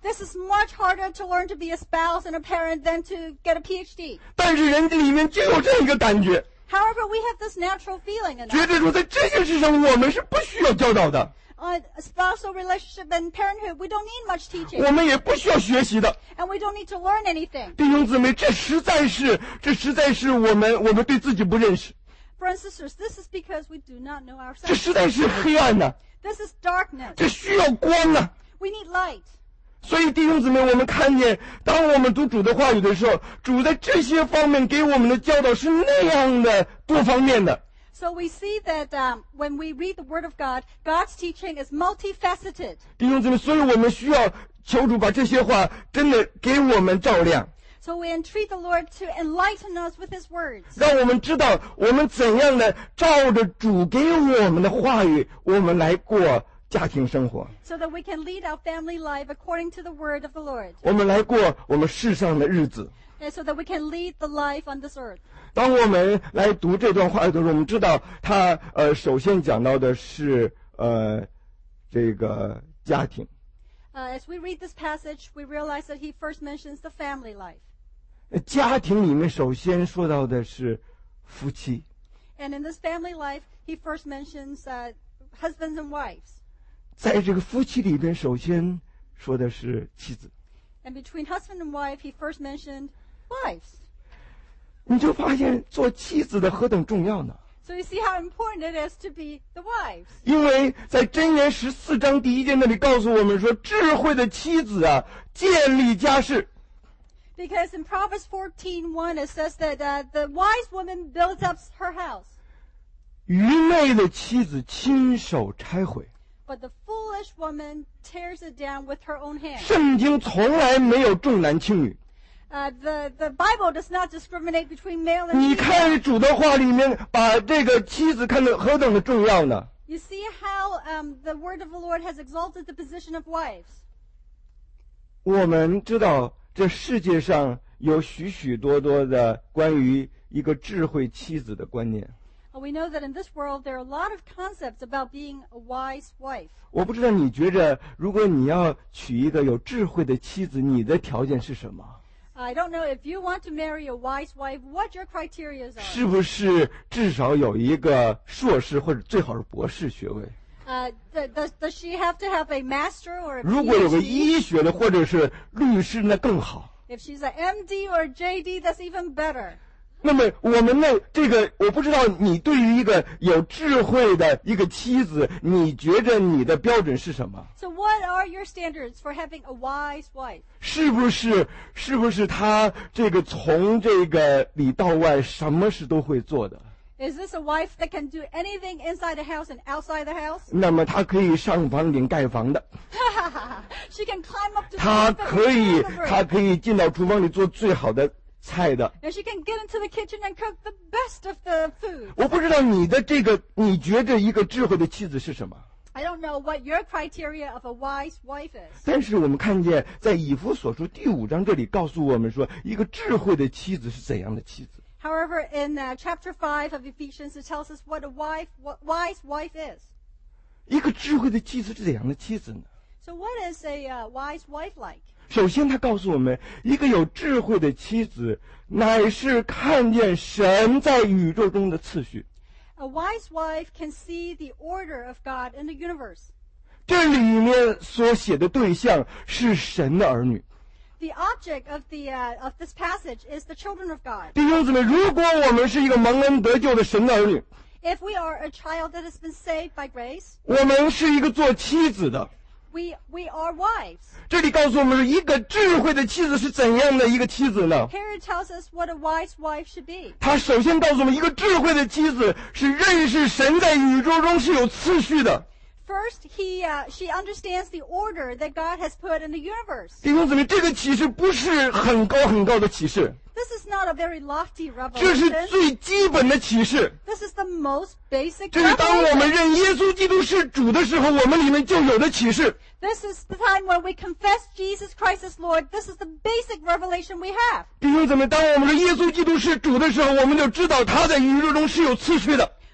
This is much harder to learn to be a spouse and a parent than to get a P H D. 但是人里面就有这样一个感觉， However, we have this natural feeling in 觉 us. 得说在这件事上我们是不需要教导的， On spousal relationship and parenthood, we don't need much teaching. 我们也不需要学习的。 And we don't need to learn anything. 弟兄姊妹，这实在是，这实在是我们我们对自己不认识， Brothers and sisters, this is because we do not know 这 ourselves. 实在是黑暗呐、 This is darkness. 这需要光啊。 We need light. 所以弟兄姊妹，我们看见，当我们读主的话语的时候，主在这些方面给我们的教导是那样的多方面的。 So we see that um, when we read the Word of God, God's teaching is multifaceted. 弟兄姊妹，所以我们需要求主把这些话真的给我们照亮， So we entreat the Lord to enlighten us with His words, 让我们知道我们怎样的照着主给我们的话语，我们来过家庭生活， so that we can lead our family life according to the Word of the Lord, 我们来过我们世上的日子。 and so that we can lead the life on this earth. 当我们来读这段话的时候，我们知道他呃，首先讲到的是呃，这个家庭。 Uh, as we read this passage, we realize that He first mentions the family life. 家庭里面首先说到的是夫妻， And in this family life, He first mentions uh, husbands and wives. 在这个夫妻里边，首先说的是妻子。 And between husband and wife, He first mentioned wives. 你就发现做妻子的何等重要呢？ So you see how important it is to be the wives. 因为在箴言十四章第一节那里告诉我们说，智慧的妻子啊，建立家室。 Because in Proverbs fourteen one, it says that uh, the wise woman builds up her house, 愚昧的妻子亲手拆毁。 but the foolish woman tears it down with her own hands. 圣经从来没有重男轻女。 Uh, the, the Bible does not discriminate between male and 你 female. 看主的话里面，把这个妻子看得何等的重要呢？ You see how um, the word of the Lord has exalted the position of wives. 我们知道这世界上有许许多多的关于一个智慧妻子的观念。 Uh, we know that in this world there are a lot of concepts about being a wise wife. 我不知道你觉着，如果你要娶一个有智慧的妻子，你的条件是什么？ I don't know if you want to marry a wise wife, what your criteria are. 是不是至少有一个硕士或者最好是博士学位？ Uh, th- does, does she have to have a master or a 如果有个 PhD? 医学的或者是律师，那更好。 If she's an M D or a J D, that's even better. 那么我们的这个，我不知道你对于一个有智慧的一个妻子，你觉着你的标准是什么？ So what are your standards for having a wise wife? 是不是是不是她这个从这个里到外什么事都会做的？ Is this a wife that can do anything inside the house and outside the house? 那么她可以上房顶盖房的， She can climb up to the 她 roof and 可以 climb over 她 it. 可以进到厨房里做最好的菜的。 And she can get into the kitchen and cook the best of the food. 我不知道你的这个，你觉着一个智慧的妻子是什么？ I don't know what your criteria of a wise wife is. 但是我们看见在以弗所书第五章这里告诉我们说，一个智慧的妻子是怎样的妻子？ However, in uh, chapter five of Ephesians, it tells us what a wife, what wise wife is. 一个智慧的妻子是怎样的妻子呢？ So what is a uh, wise wife like? 首先，他告诉我们，一个有智慧的妻子，乃是看见神在宇宙中的次序。 A wise wife can see the order of God in the universe. 这里面所写的对象是神的儿女。 The object of the uh, of this passage is the children of God. 弟兄姊妹，如果我们是一个蒙恩得救的神的儿女， If we are a child that has been saved by grace, 我们是一个做妻子的。 we we are wives. 这里告诉我们说，一个智慧的妻子是怎样的一个妻子呢？ Here it tells us what a wise wife should be. 他首先告诉我们，一个智慧的妻子是认识神在宇宙中是有次序的。 First, he uh, she understands the order that God has put in the universe. 弟兄姊妹，这个启示不是很高很高的启示， This is not a very lofty 这是 revelation. 最基本的启示。 This is the most basic 这是当我们 revelation. 认耶稣基督是主的时候，我们里面就有的启示。 This is the time when we confess Jesus Christ as Lord. This is the basic revelation we have. 弟兄姊妹，当我们说耶稣基督是主的时候，我们就知道他在宇宙中是有次序的。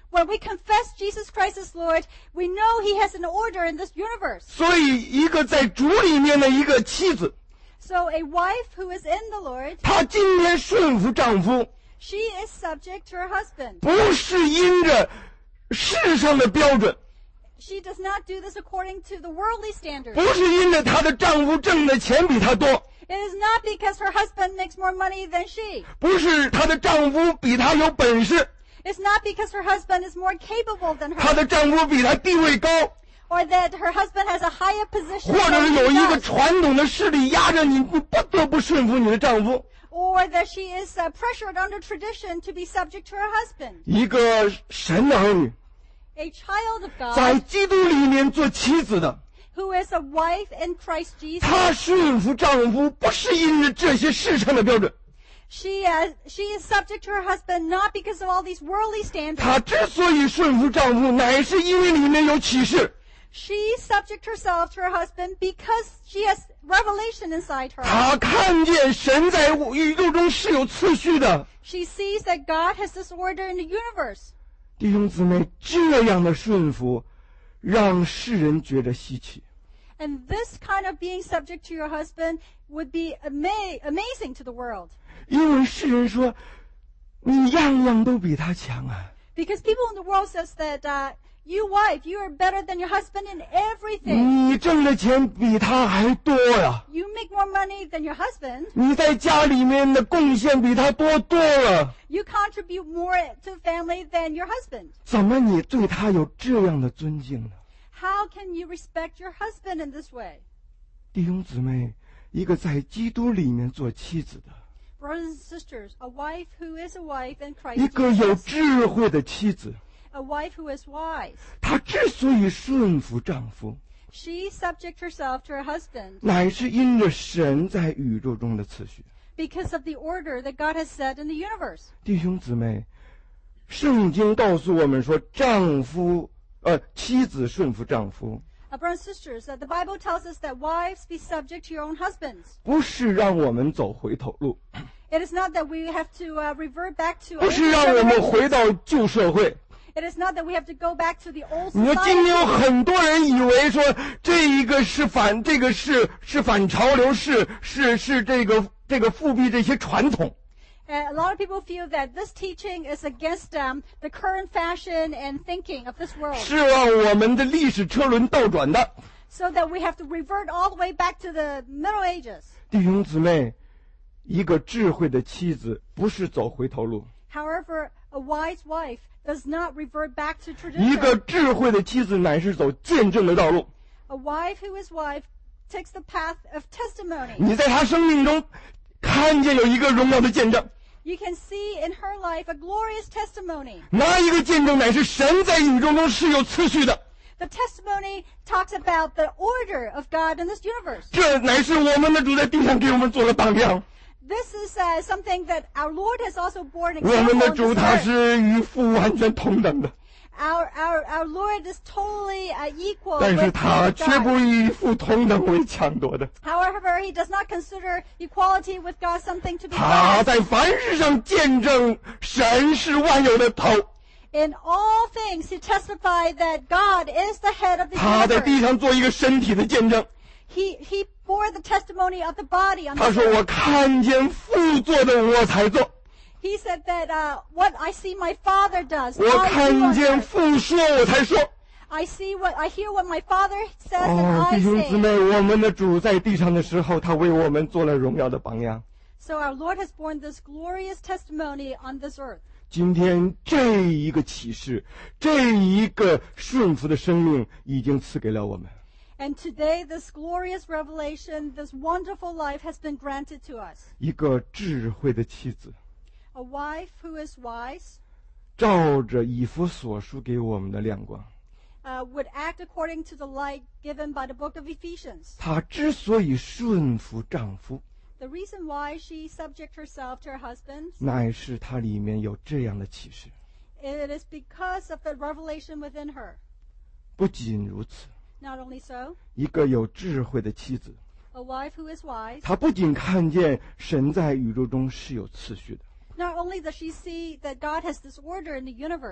When we confess Jesus Christ as Lord, we know He has an order in this universe. 所以，一个在主里面的一个妻子， So a wife who is in the Lord, 她今天顺服丈夫， she is subject to her husband. 不是因着世上的标准， She does not do this according to the worldly 不 standards. 是因着她的丈夫挣的钱比她多， It is not because her husband makes more money than she. 不是她的丈夫比她有本事， It's not because her husband is more capable than 她 her, 的丈夫比她地位高， or that her husband has a higher position 或者 than 是 she 有一个 does, 传统的势力压着你，你不得不顺服你的丈夫。 or that she is uh, pressured under tradition to be subject to her husband. 一个神的儿女， A child of 在 God 基督里面做妻子的， who is a wife in Christ Jesus. 她顺服丈夫，不是因着这些世上的标准， She, uh, she is subject to her husband not because of all these worldly standards. 她之所以顺服丈夫，乃是因为里面有启示。 She subject herself to her husband because she has revelation inside her. 她看见神在宇宙中是有次序的。 She sees that God has this order in the universe. 弟兄姊妹，这样的顺服，让世人觉得稀奇。 And this kind of being subject to your husband would be ama- amazing to the world. 因为世人说，你样样都比他强啊， Because people in the world says that, uh, you wife, you are better than your husband in everything. 你挣的钱比他还多呀， You make more money than your husband. 你在家里面的贡献比他多多了， You contribute more to family than your husband. 怎么你对他有这样的尊敬呢？ How can you respect your husband in this way? 弟兄姊妹，一个在基督里面做妻子的， Brothers and sisters, a wife who is a wife in 一 Christ 个有 Jesus, 智慧的妻子， a wife who is wise. 她之所以顺服丈夫， She subject herself to her husband 乃是因着神在宇宙中的次序。 because of the order that God has set in the universe. 弟兄姊妹，圣经告诉我们说，丈夫呃妻子顺服丈夫， Uh, brothers and sisters, uh, the Bible tells us that wives be subject to your own husbands. 不是让我们走回头路， It is not that we have to uh, revert back to 不 old 是让我们回 generations. 到旧社会。 It is not that we have to go back to the old 你说今天有 society. 很多人以为说这一个是反，这个是是反潮流，是是是这个这个复辟这些传统。 Uh, a lot of people feel that this teaching is against um, the current fashion and thinking of this world. 是让我们的历史车轮倒转的。 So that we have to revert all the way back to the Middle Ages. 弟兄姊妹，一个智慧的妻子不是走回头路， However, a wise wife does not revert back to 一个 tradition. 智慧的妻子乃是走见证的道路。 A wife who is wife takes the path of testimony. 你在她生命中看见有一个荣耀的见证， You can see in her life a glorious testimony. 那一个见证乃是神在宇宙中是有次序的， The testimony talks about the order of God in this universe. 这乃是我们的主在地上给我们做了榜样。 This is uh, something that our Lord has also borne 我们 example 的 in 主 this 他 earth. 是与父完全同等的， Our, our, our Lord is totally uh, equal 但是 with 他 God. 却不以与父同等为抢夺的。 However, he does not consider equality with God something to be 他 grasped. 在凡事上见证神是万有的头， In all things, he testified that God is the head of the 他在地 universe. 上做一个身体的见证。 He, he bore the testimony of the body on 他 the 说：“我 earth. 看见父做的，我才做； He said that uh, what I see my Father does, 我 I do 看 on 见 earth. 父说，我才说。” I see what I hear what my Father says and 哦， I 弟兄姊 say. 妹，我们的主在地上的时候，他为我们做了荣耀的榜样。 So our Lord has borne this glorious testimony on this earth. 今天这一个启示，这一个顺服的生命，已经赐给了我们。 And today, this glorious revelation, this wonderful life has been granted to us. 一个智慧的妻子， A wife who is wise 照着以弗所书给我们的亮光， uh, would act according to the light given by the book of Ephesians. 她之所以顺服丈夫， The reason why she subject herself to her husband, 乃是她里面有这样的启示。 it is because of the revelation within her. 不仅如此， Not only so, 一个有智慧的妻子， a wife who is wise, 她不仅看见神在宇宙中是有次序的， not only does she see that God has this order in the universe,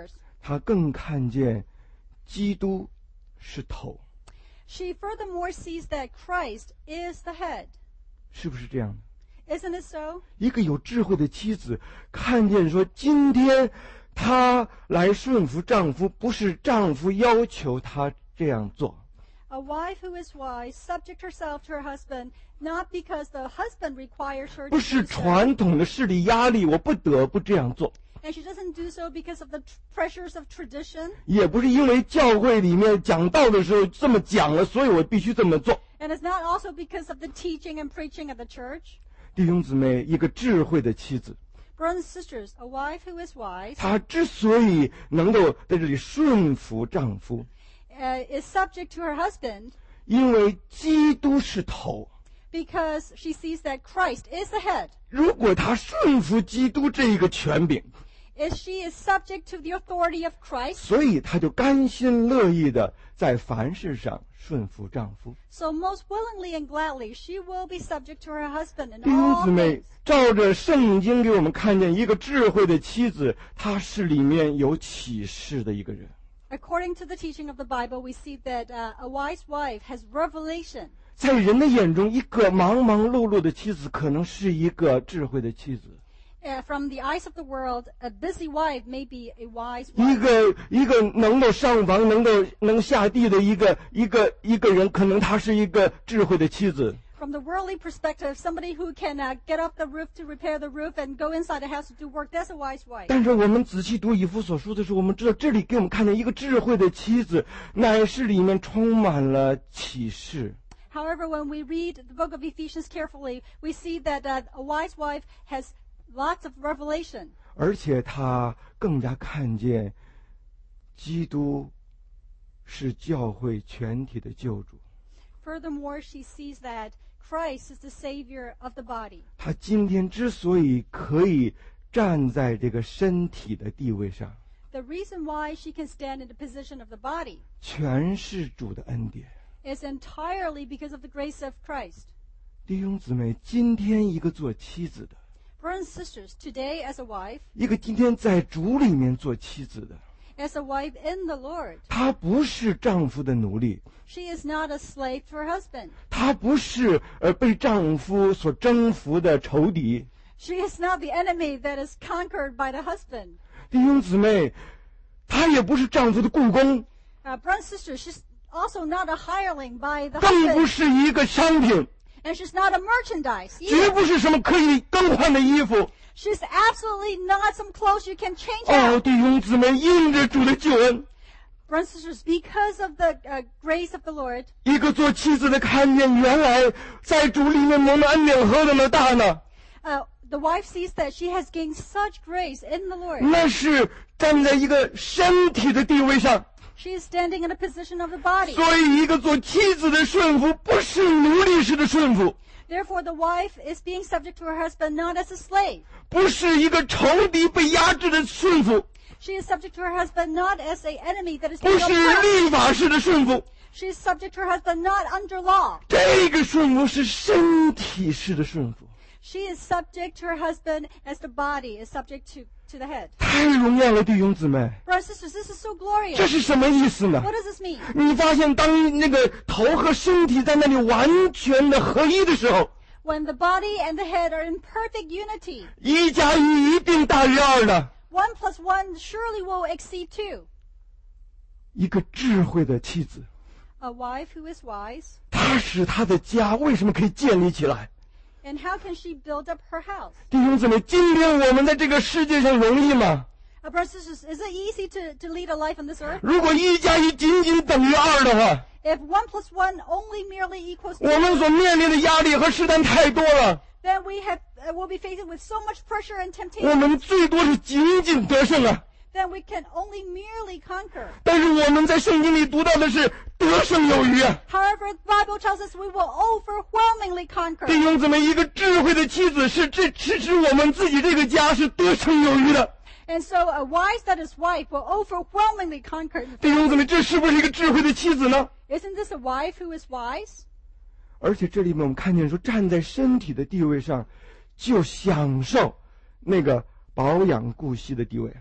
他更看见基督是头， She furthermore sees that Christ is the head. 是不是这样的？ Isn't it so? 一个有智慧的妻子看见说，今天她来顺服丈夫，不是丈夫要求她这样做， A wife who is wise, subject herself to her husband, not because the husband requires her 不 to 是 do so. 传统的势力压力，我不得不这样做， And she doesn't do so because of the tr- pressures of tradition. 也不是因为教会里面讲道的时候这么讲了，所以我必须这么做。 And it's not also because of the teaching and preaching of the church. 弟兄姊妹，一个智慧的妻子， Brothers and sisters, a wife who is wise 她之所以能够在这里顺服丈夫， uh, is subject to her husband 因为基督是头。 because she sees that Christ is the head. 如果她顺服基督这一个权柄， If she is subject to the authority of Christ, 所以她就甘心乐意的在凡事上顺服丈夫。 so most willingly and gladly she will be subject to her husband in 弟兄 all 姊妹 things. ， 照着圣经给我们看见一个智慧的妻子，她是里面有启示的一个人。 According to the teaching of the Bible, we see that uh, a wise wife has revelation. 在人的眼中，一个忙忙碌碌的妻子可能是一个智慧的妻子， Uh, from the eyes of the world, a busy wife may be a wise 一 wife. 个一个能够上房、能够能下地的一个一个一个人，可能她是一个智慧的妻子。 From the worldly perspective, somebody who can uh, get off the roof to repair the roof and go inside the house to do work, that's a wise wife. 但是我们仔细读以弗所书的时候，我们知道这里给我们看见一个智慧的妻子，乃是里面充满了启示。 However, when we read the book of Ephesians carefully, we see that uh, a wise wife has lots of revelation. 而且他更加看见基督是教会全体的救主。 Furthermore, she sees that Christ is the Savior of the body. 他今天之所以可以站在这个身体的地位上， The reason why she can stand in the position of the body 全是主的恩典。 is entirely because of the grace of Christ. 弟兄姊妹，今天一个做妻子的， Brothers and sisters, today as a wife, 一个今天在主里面做妻子的， as a wife in the Lord, 她不是丈夫的奴隶， she is not a slave to her husband. 她不是呃被丈夫所征服的仇敌。 She is not the enemy that is conquered by the husband. 弟兄姊妹，她也不是丈夫的雇工， Uh, brothers and sisters, she's also not a hireling by the 更不 husband. 是一个商品， And she's not a merchandise 绝 either. 不是什么可以更换的衣服。 She's absolutely not some clothes you can change 哦， out. 弟兄姊妹，因着主的救恩， Brothers and sisters, because of the uh, grace of the Lord, 一个做妻子的看见，原来在主里面蒙的恩典何等的大呢？ uh, the wife sees that she has gained such grace in the Lord. 那是站在一个身体的地位上。 She is standing in a position of the body. 所以，一个做妻子的顺服，不是奴隶式的顺服， Therefore, the wife is being subject to her husband not as a slave. 不是一个仇敌被压制的顺服， She is subject to her husband not as an enemy that is 不 being 是 oppressed. 律法式的顺服。 She is subject to her husband not under law. 这个顺服是身体式的顺服， She is subject to her husband as the body is subject to, to the head. 太荣耀了，弟兄姊妹。 Brothers and sisters, this is so 这 glorious. 是什么意思呢？ What does this mean? 你发现，当那个头和身体在那里完全的合一的时候， When the body and the head are in perfect unity, 一加一一定大于二的。 one plus one surely will exceed two. 一个智慧的妻子， A wife who is wise, 她使她的家为什么可以建立起来？ and how can she build up her house? 弟兄姊妹，今天我们在这个世界上容易吗？ Uh, brothers and sisters, is it easy to, to lead a life on this earth? 如果一加一仅仅等于二的话， If one plus one only merely equals 我们 two, 所面临的压力和试探太多了， then we have uh, will be faced with so much pressure and 我 temptation. 们最多是仅仅得胜啊。 Then we can only merely conquer. 但是我们在圣经里读到的是得胜有余啊。 However, the Bible tells us we will overwhelmingly conquer. 弟兄姊妹，一个智慧的妻子是这是指我们自己这个家是得胜有余的。 And so a wise that is wife will overwhelmingly conquer. 弟兄姊妹，这是不是一个智慧的妻子呢？ Isn't this a wife who is wise? 而且这里面我们看见说，站在身体的地位上，就享受那个保养顾惜的地位。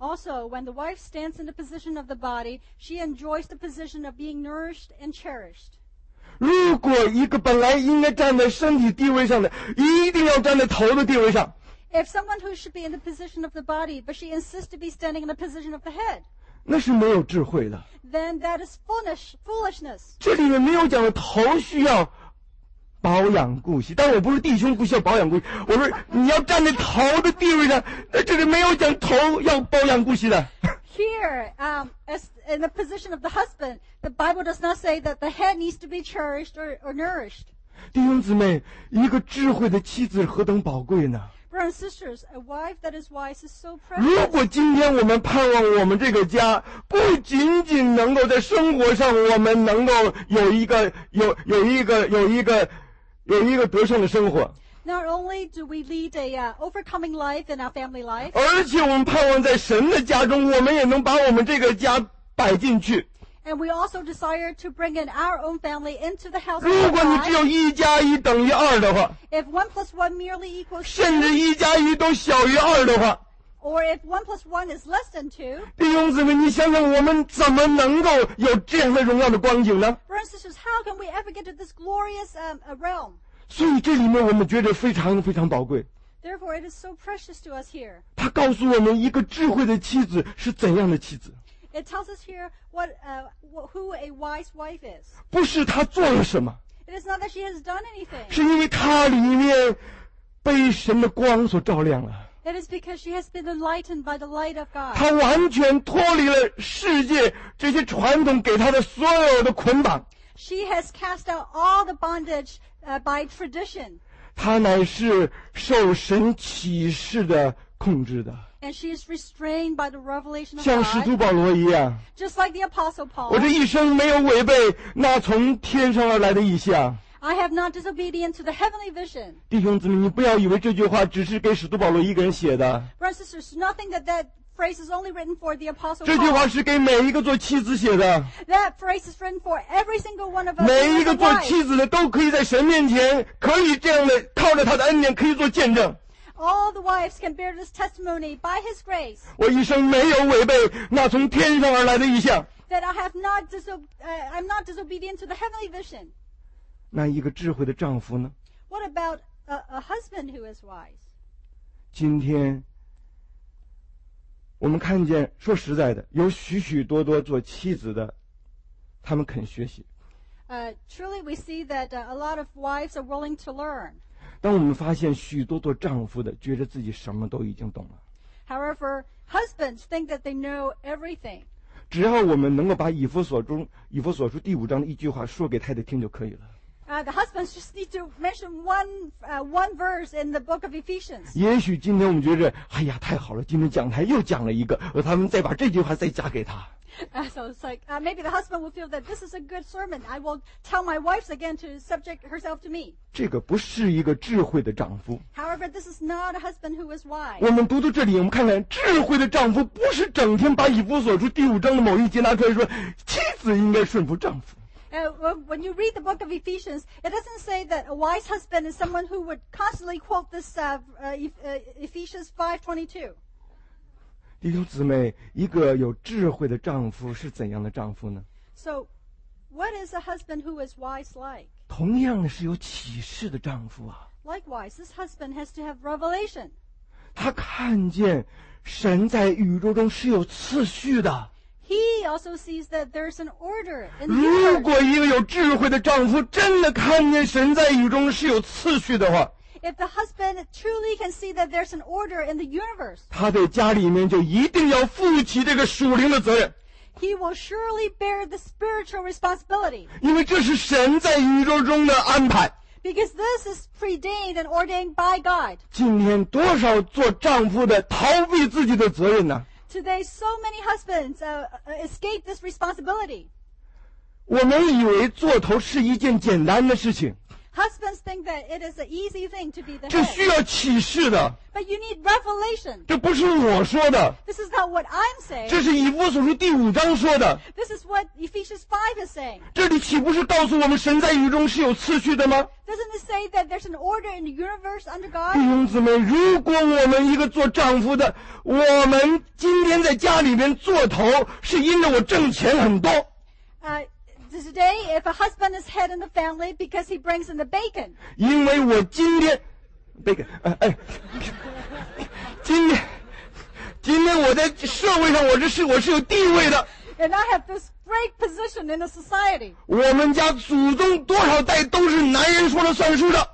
Also, when the wife stands in the position of the body, she enjoys the position of being nourished and cherished. 如果一个本来应该站在身体地位上的，一定要站在头的地位上， If someone who should be in the position of the body, but she insists to be standing in the position of the head, 那是没有智慧的。 then that is foolish, foolishness. 这里面没有讲头需要保养顾惜，但我不是弟兄不需要保养顾惜，我说你要站在头的地位上，那这里没有讲头要保养顾惜的。 Here, um, as in the position of the husband, the Bible does not say that the head needs to be cherished or, or nourished. 弟兄姊妹，一个智慧的妻子何等宝贵呢？ Brothers and sisters, a wife that is wise is so 如 precious. 果今天我们盼望我们这个家不仅仅能够在生活上我们能够有一个有有一个有一个有一个得胜的生活， Not only do we lead a uh, overcoming life in our family life, 而且我们盼望在神的家中，我们也能把我们这个家摆进去。 and we also desire to bring in our own family into the house 如 of 果你只 God. 有一加一等于二的话， If one plus one merely equals 甚至 two, 一加一都小于二的话， or if one plus one is less than two, 弟兄姊妹，你想想我们怎么能够有这样的荣耀的光景呢？ brothers and sisters, how can we ever get to this glorious um, uh, realm? 所以这里面我们觉得非常非常宝贵。 Therefore, it is so precious to us here. 他告诉我们，一个智慧的妻子是怎样的妻子， It tells us here what, uh, wh- who a wise wife is. 不是他做了什么， It is not that she has done anything. 是因为他里面被神的光所照亮了， It is because she has been enlightened by the light of God. 他完全脱离了世界这些传统给他的所有的捆绑， She has cast out all the bondage uh, by tradition, 他乃是受神启示的控制的， and she is restrained by the revelation of 像使 God, 徒保罗一样。 just like the Apostle 我这 Paul. 一生没有违背那从天上而来的意象。 I have not disobedient to the heavenly vision. 弟兄姊妹，你不要以为这句话只是给使徒保罗一个人写的， Brothers and sisters, nothing that that phrase is only written for the Apostle 这句话 Paul. 是给每一个做妻子写的。 That phrase is written for every single one of us. 每 who 一 is 个 a 做 wife. 妻子的都可以在神面前，可以这样的靠着他的恩典，可以做见证。 All the wives can bear this testimony by His grace 我一生没有违背那从天上而来的意象。 that I have not diso- uh, I'm not disobedient to the heavenly vision. 那一个智慧的丈夫呢？ What about a, a husband who is wise? 今天我们看见，说实在的，有许许多多做妻子的，他们肯学习。 Uh, truly, we see that uh, a lot of wives are willing to learn. 当我们发现许多做丈夫的，觉得自己什么都已经懂了。 However, husbands think that they know everything. 只要我们能够把以弗所中以弗所书第五章的一句话说给太太听就可以了。 Uh, the husbands just need to mention one uh, one verse in the book of Ephesians. 也许今天我们觉着，哎呀，太好了，今天讲台又讲了一个，而他们再把这句话再加给他。 Uh, so it's like uh, maybe the husband will feel that this is a good sermon. I will tell my wife again to subject herself to me. 这个不是一个智慧的丈夫。 However, this is not a husband who is wise. 我们读到这里，我们看看智慧的丈夫不是整天把以弗所书第五章的某一节拿出来说，妻子应该顺服丈夫。 Uh, when- when you read the book of Ephesians, it doesn't say that a wise husband is someone who would constantly quote this uh, uh, Eph- uh, Ephesians five twenty-two. 弟兄姊妹，一个有智慧的丈夫是怎样的丈夫呢？ So, what is a husband who is wise like? 同样的是有启示的丈夫啊， Likewise, this husband has to have revelation. 他看见神在宇宙中是有次序的。 He also sees that there's an order in the 如 universe. 果一个有智慧的丈夫真的看见神在宇宙中是有次序的话， If the husband truly can see that there's an order in the universe, 他在家里面就一定要负起这个属灵的责任， he will surely bear the spiritual responsibility. 因为这是神在宇宙中的安排。 Because this is preordained and ordained by God. 今天多少做丈夫的逃避自己的责任呢？ Today, so many husbands uh, uh, escape this responsibility. 我们以为做头是一件简单的事情， Husbands think that it is an easy thing to be the 这需 head. 要启示的， But you need revelation. 这不是我说的， This is not what I'm saying. 这是以弗所书第五章说的。 This is what Ephesians five is saying. 这里岂不是告诉我们神在宇宙是有次序的吗？ Doesn't it say that there's an order in the universe under 弟 God? 兄姊妹，如果我们一个做丈夫的，我们今天在家里面做头，是因着我挣钱很多， Uh, today, if a husband is head in the family because he brings in the bacon, 因为我今天，这个，哎哎，今天，今天我在社会上我这是我是有地位的， and I have this great position in the society. 我们家祖宗多少代都是男人说了算数的。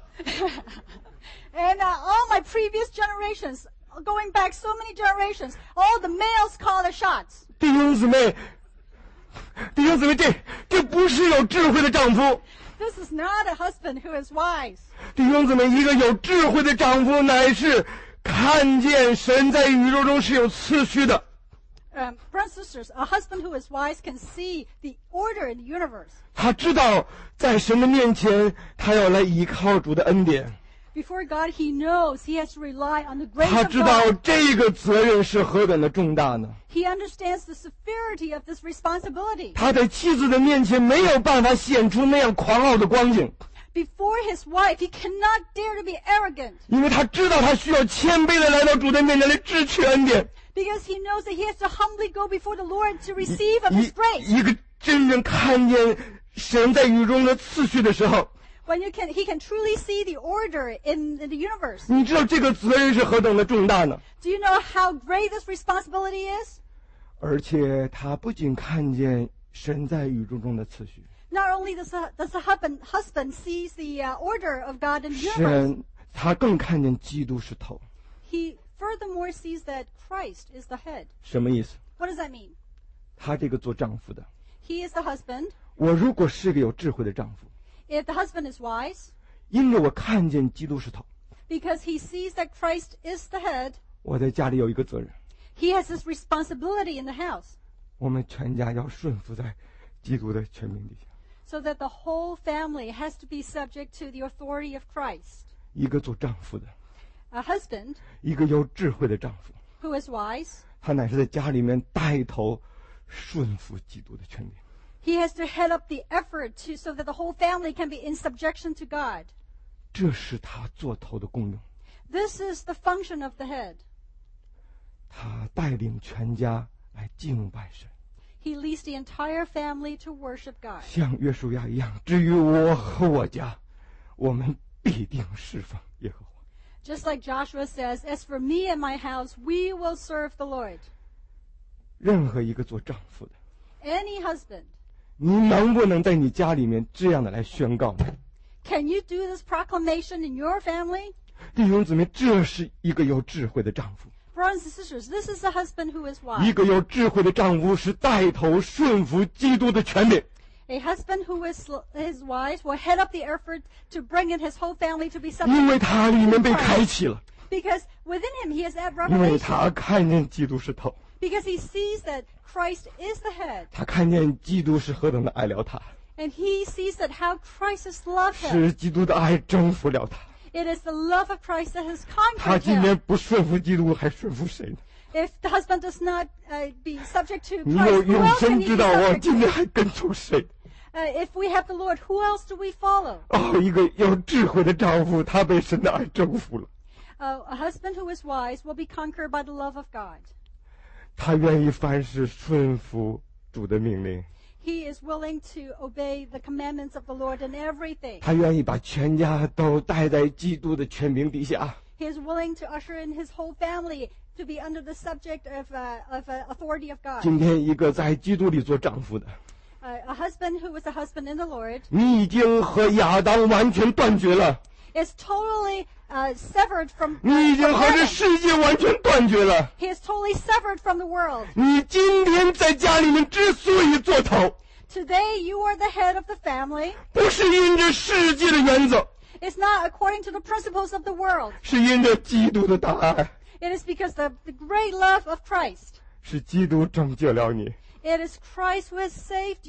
And uh, all my previous generations, going back so many generations, all the males call the shots. 弟兄姊妹，弟兄姊妹，这这不是有智慧的丈夫。 This is not a husband who is wise. 弟兄姊妹，一个有智慧的丈夫，乃是看见神在宇宙中是有次序的。 Um, brothers and sisters, a husband who is wise can see the order in the universe. 他知道在神的面前，他要来依靠主的恩典。 Before God, he knows he has to rely on the grace 他 of 知道 God. 这个责任是何等的重大呢？ He understands the severity of this responsibility. 他在妻子的面前没有办法显出那样狂傲的光景， Before his wife, he cannot dare to be arrogant 因为他知道他需要谦卑的来到主的面前来支取恩典。 because he knows that he has to humbly go before the Lord to receive of 一 his grace. 一个真正看见神在宇宙中的次序的时候， When you can, he can truly see the order in, in the universe. 你知道这个责任是何等的重大呢？ Do you know how great this responsibility is? 而且他不仅看见神在宇宙中的次序， Not only does the, does the husband, husband sees the uh, order of God in the universe, 神他更看见基督是头。 he furthermore sees that Christ is the head. 什么意思？ What does that mean? 他这个做丈夫的， He is the husband. 我如果是个有智慧的丈夫， If the husband is wise, 因着我看见基督是头， because he sees that Christ is the head, 我在家里有一个责任， he has this responsibility in the house, 我们全家要顺服在基督的权柄底下。 so that the whole family has to be subject to the authority of Christ. 一个做丈夫的， A husband 一个有智慧的丈夫， who is wise, 他乃是在家里面带头顺服基督的权柄。 he has to head up the effort to so that the whole family can be in subjection to God. 这是他做头的功用， This is the function of the head. 他带领全家来敬拜神， He leads the entire family to worship God. 像约书亚一样。至于我和我家，我们必定侍奉耶和华。 Just like Joshua says, as for me and my house, we will serve the Lord. 任何一个做丈夫的， Any husband, 你能不能在你家里面这样的来宣告呢？ can you do this proclamation in your family? 弟兄姊妹，这是一个有智慧的丈夫。 Brothers and sisters, this is a husband who is 一 wise. 个有智慧的丈夫是带头顺服基督的权柄。 A husband who is, is wise will head up the effort to bring in his whole family to be 因为 subject 他里面 to 被开 Christ. 启了， Because within him he has that 因为 revelation. 他看见基督是头， Because he sees that Christ is the head. 他看见基督是何等的爱了他， And he sees that how Christ has loved him. 是基督的爱征服了他。 It is the love of Christ that has 他 conquered 今天 him. 不顺服基督，还顺服谁呢？ If the husband does not uh, be subject to 你有 Christ, who 永 else 生 can he 知 be 道，我 subject 今天 to? 还跟从谁？ Uh, if we have the Lord, who else do we follow? 哦，一个有智慧的丈夫，他被神的爱征服了， Uh, a husband who is wise will be conquered by the love of God. 他愿意凡事顺服主的命令， He is willing to obey the commandments of the Lord in everything. 他愿意把全家都带在基督的权柄底下。 He is willing to usher in his whole family to be under the subject of, uh, of uh, authority of God. 今天一个在基督里做丈夫的， Uh, a husband who is a husband in the Lord 你已经和亚当完全断绝了， is totally uh, severed from, 你 uh, 已经 from 和这 heaven. 世界完全断绝了。 He is totally severed from the world. 你今天在家里面之所以做头， Today you are the head of the family. 不是因着世界的原则， It's not according to the principles of the world. 是因着基督的大爱， It is because the, the great love of Christ. 是基督拯救了你， It is Christ who has saved you.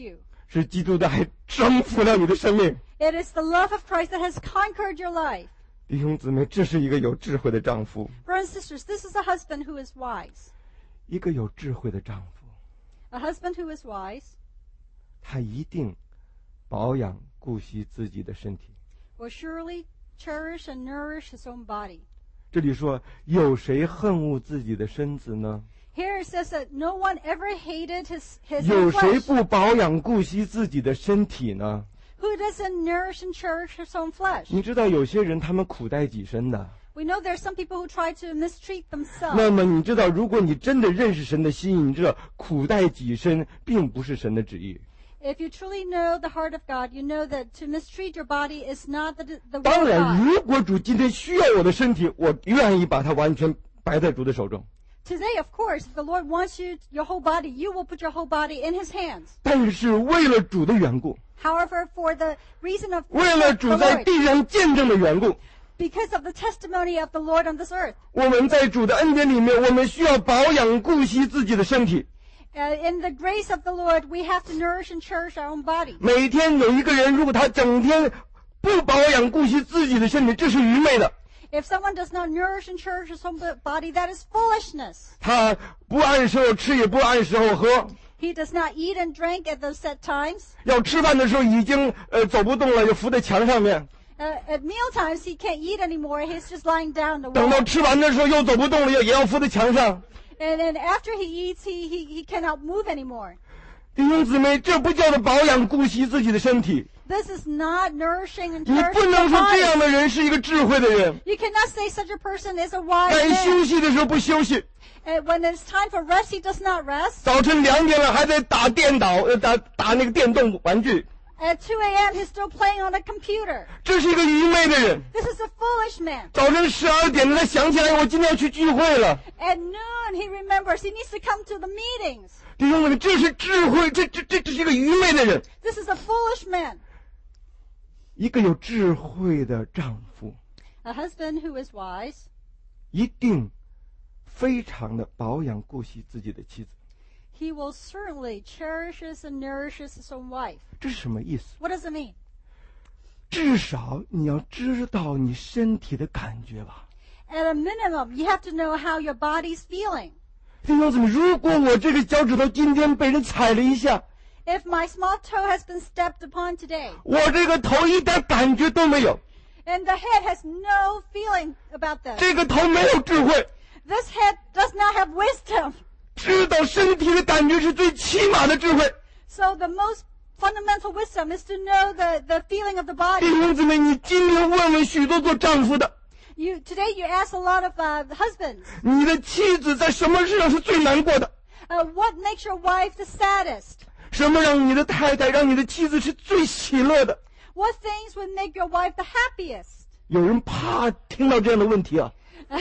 是基督的爱征服了你的生命。 It is the love of Christ that has conquered your life. 弟兄姊妹，这是一个有智慧的丈夫， Brothers and sisters, this is a husband who is wise. 一个有智慧的丈夫， A husband who is wise 他一定保养顾惜自己的身体。 will surely cherish and nourish his own body. 这里说，有谁恨恶自己的身子呢？ Here it says that no one ever hated his, his 有 own 谁 flesh. 不保养顾惜自己的身体呢？ Who doesn't nourish and cherish his own flesh? 你知道有些人他们苦待己身的。 We know there are some people who try to mistreat 那 themselves. 么你知道，如果你真的认识神的心意，你知道苦待己身并不是神的旨意。 If you truly know the heart of God, you know that to mistreat your body is not the, the 当 will 然， of God. 如果主今天需要我的身体，我愿意把它完全摆在主的手中。 Today, of course, if the Lord wants you, your whole body, you will put your whole body in His hands. 但是为了主的缘故， However, for the reason of 为了 the 主在 Lord, 地上见证的缘故， because of the testimony of the Lord on this earth, 我们在主的恩典里面，我们需要保养顾惜自己的身体。 uh, in the grace of the Lord, we have to nourish and cherish our own body. 每天有一个人，如果他整天不保养顾惜自己的身体，这是愚昧的。 If someone does not nourish and cherish his own body, that is foolishness. 他不按时候吃，也不按时候喝。 He does not eat and drink at those set times. 要吃饭的时候已经呃走不动了，就伏在墙上面。 Uh, at meal times, he can't eat anymore. He's just lying down the 等到 wall. 吃完的时候又走不动了，也也要伏在墙上。 And then after he eats, he, he, he cannot move anymore. 弟兄姊妹，这不叫做保养顾惜自己的身体。 This is not nourishing and 你不 cherishing 能 your 说这 body. 样的人是一个智慧的人。 You cannot say such a person is a wise 该 man. 休息的时候不休息， And when it's time for rest, he does not rest. 早晨两点了还在打电脑，呃打打那个电动玩具， At two a.m., he's still playing on a computer. 这是一个愚昧的人。 This is a foolish man. 早晨十二点了，他想起来我今天要去聚会了。 At noon, he remembers he needs to come to the meetings. 弟兄们，这是智慧，这这这这是一个愚昧的人。 This is a foolish man. 一个有智慧的丈夫， A husband who is wise 一定非常的保养顾惜自己的妻子。 he will certainly cherishes and nourishes his own wife. 这是什么意思？ What does it mean? 至少你要知道你身体的感觉吧。 At a minimum, you have to know how your body's feeling. 弟兄姊妹，如果我这个脚趾头今天被人踩了一下， If my small toe has been stepped upon today, 我这个头一点感觉都没有， and the head has no feeling about this, 这个头没有智慧， this head does not have wisdom. 知道身体的感觉是最起码的智慧。 So the most fundamental wisdom is to know the, the feeling of the 弟 body. 兄姊妹，你今天问问许多做丈夫的， You today you ask a lot of uh, husbands, 你的妻子在什么事上是最难过的？ uh, what makes your wife the saddest? 什么让你的太太、让你的妻子是最喜乐的？ What things would make your wife the happiest? 有人怕听到这样的问题啊，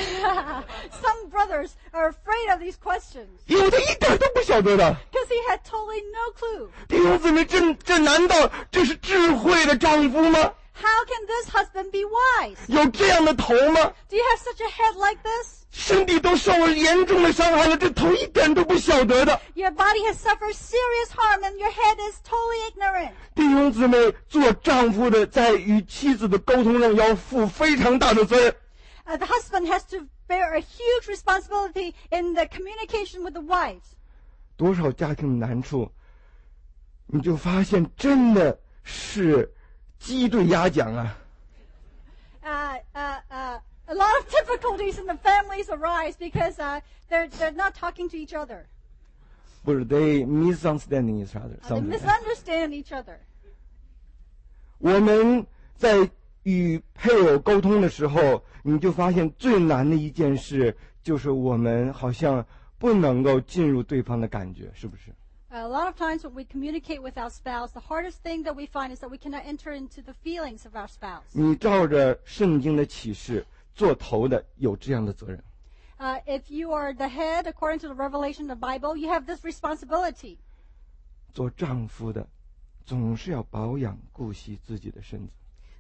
Some brothers are afraid of these questions 有的一点都不晓得的。 because he had totally no clue. 弟兄姊妹，这这难道这是智慧的丈夫吗？ How can this husband be wise? 有这样的头吗？ Do you have such a head like this? 身体都受了严重的伤害了，这头一点都不晓得的。 Your body has suffered serious harm and your head is totally ignorant. 弟兄姊妹，做丈夫的在与妻子的沟通上要负非常大的责任。 Uh, the husband has to bear a huge responsibility in the communication with the wife. 多少家庭的难处，你就发现真的是鸡对鸭讲啊。 Uh, uh, uh, a lot of difficulties in the families arise because uh, they're, they're not talking to each other. 不是 they misunderstanding each other. Uh, they something. misunderstand each other. 我们在与配偶沟通的时候，你就发现最难的一件事就是我们好像不能够进入对方的感觉，是不是？ Uh, a lot of times when we communicate with our spouse, the hardest thing that we find is that we cannot enter into the feelings of our spouse. 你照着圣经的启示做头的有这样的责任。 Uh, if you are the head, according to the revelation of the Bible, you have this responsibility. 做丈夫的总是要保养顾惜自己的身子。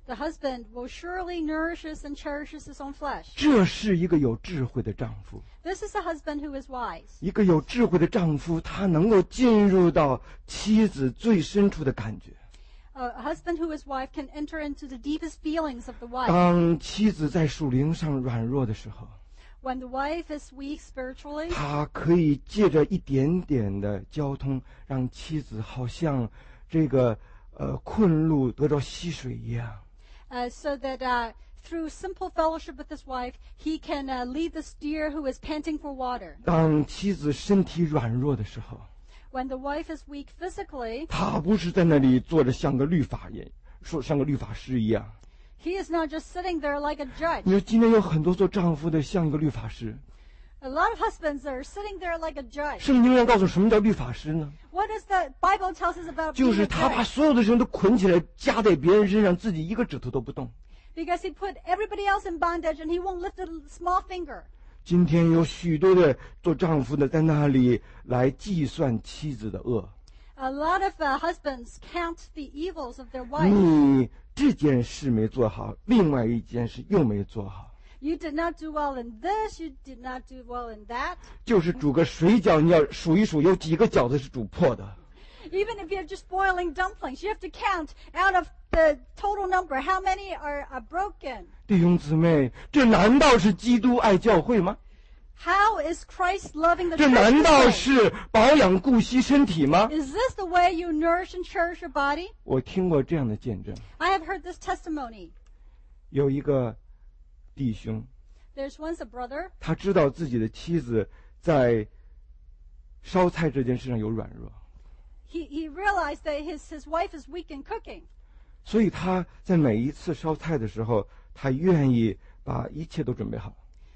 The husband will surely nourishes and cherishes his own flesh. 这是一个有智慧的丈夫。 This is a husband who is wise. 一个有智慧的丈夫，他能够进入到妻子最深处的感觉。 A husband who is wise can enter into the deepest feelings of the wife. 当妻子在属灵上软弱的时候， When the wife is weak spiritually, 他可以借着一点点的交通，让妻子好像这个呃困路得到溪水一样。 uh, so that uh, through simple fellowship with his wife, he can uh, lead the steer who is panting for water. 当妻子身体软弱的时候， When the wife is weak physically, 他不是在那里坐着像个律法人，说像个律法师一样。 he is not just sitting there like a judge. 你说今天有很多做丈夫的像一个律法师。 A lot of husbands are sitting there like a judge. 圣经上告诉什么叫律法师呢？ What does the Bible tells us about 就 being 是 a 他把 judge? 所有的人都捆起来，加在别人身上，自己一个指头都不动。 Because he put everybody else in bondage and he won't lift a small finger. 今天有许多的做丈夫的在那里来计算妻子的恶。 A lot of uh, husbands count the evils of their wife. 你这件事没做好，另外一件事又没做好。 You did not do well in this, you did not do well in that. 就是煮个水饺，你要数一数有几个饺子是煮破的。 Even if you're just boiling dumplings, you have to count out of the total number how many are, are broken. 弟兄姊妹，这难道是基督爱教会吗？ How is Christ loving the 这 church? 难道 this way? 是保养顾惜身体吗？ Is this the way you nourish and cherish your body? 我听过这样的见证， I have heard this testimony. 有一个弟兄， There's once a brother. 他知道自己的妻子在烧菜这件事上有软弱， He, he realized that his, his wife is weak in cooking. 所以他在每一次烧菜的时候，他愿意把一切都准备好。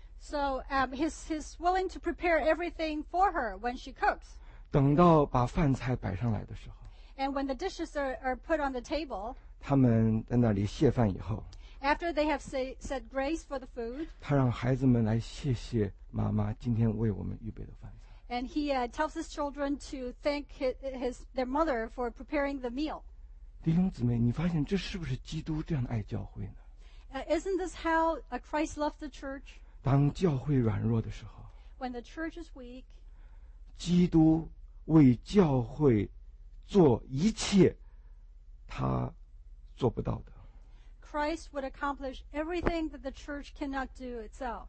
So um, he's, he's willing to prepare everything for her when she cooks. 等到把饭菜摆上来的时候， And when the dishes are, are put on the table, 他们在那里谢饭以后， after they have say, said grace for the food, 他让孩子们来谢谢妈妈今天为我们预备的饭菜。 and he uh, tells his children to thank his, his their mother for preparing the meal. 弟兄姊妹，你发现这是不是基督这样爱教会呢？ Uh, isn't this how uh, Christ loved the church? 当教会软弱的时候， When the church is weak, 基督为教会做一切他做不到的。 Christ would accomplish everything that the church cannot do itself.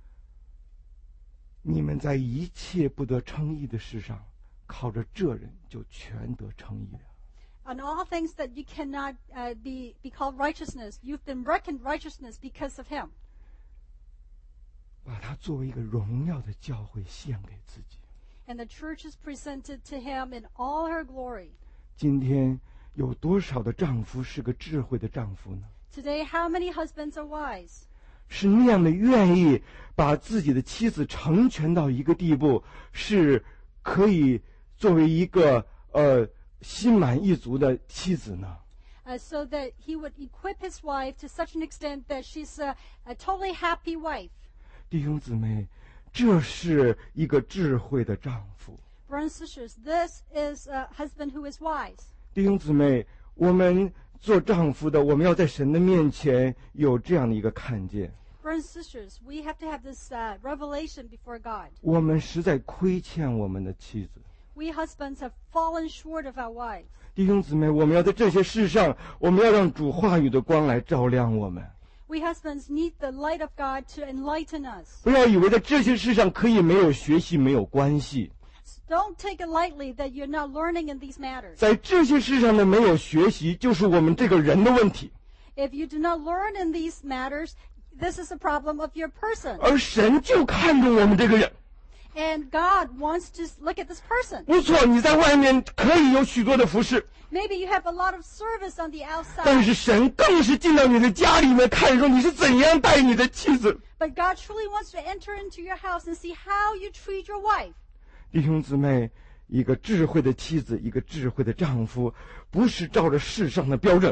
你们在一切不得称义的事上，靠着这人就全得称义了。 On all things that you cannot uh, be, be called righteousness, you've been reckoned righteousness because of him. 把他作为一个荣耀的教会献给自己。 And the church is presented to him in all her glory. 今天有多少的丈夫是个智慧的丈夫呢？ Today, how many husbands are wise? 是那样的愿意把自己的妻子成全到一个地步，是可以作为一个呃心满意足的妻子呢？ Uh, so that he would equip his wife to such an extent that she's a, a totally happy wife. 弟兄姊妹，这是一个智慧的丈夫。 Brothers and sisters, this is a husband who is wise. 弟兄姊妹，我们做丈夫的，我们要在神的面前有这样的一个看见。 Brothers and sisters, we have to have this uh, revelation before God. 我们实在亏欠我们的妻子。 We husbands have fallen short of our wives. 弟兄姊妹，我们要在这些事上，我们要让主话语的光来照亮我们。 We husbands need the light of God to enlighten us. 不要以为在这些事上可以没有学习，没有关系。 Don't take it lightly that you're not learning in these matters. 在这些事上的没有学习，就是我们这个人的问题。 If you do not learn in these matters, this is a problem of your person. 而神就看重我们这个人。 And God wants to look at this person. 不错，你在外面可以有许多的服饰， Maybe you have a lot of service on the 但 outside, 是神更是进到你的家里面，看说你是怎样待你的妻子。 but God truly wants to enter into your house and see how you treat your wife. 弟兄姊妹，一个智慧的妻子，一个智慧的丈夫，不是照着世上的标准。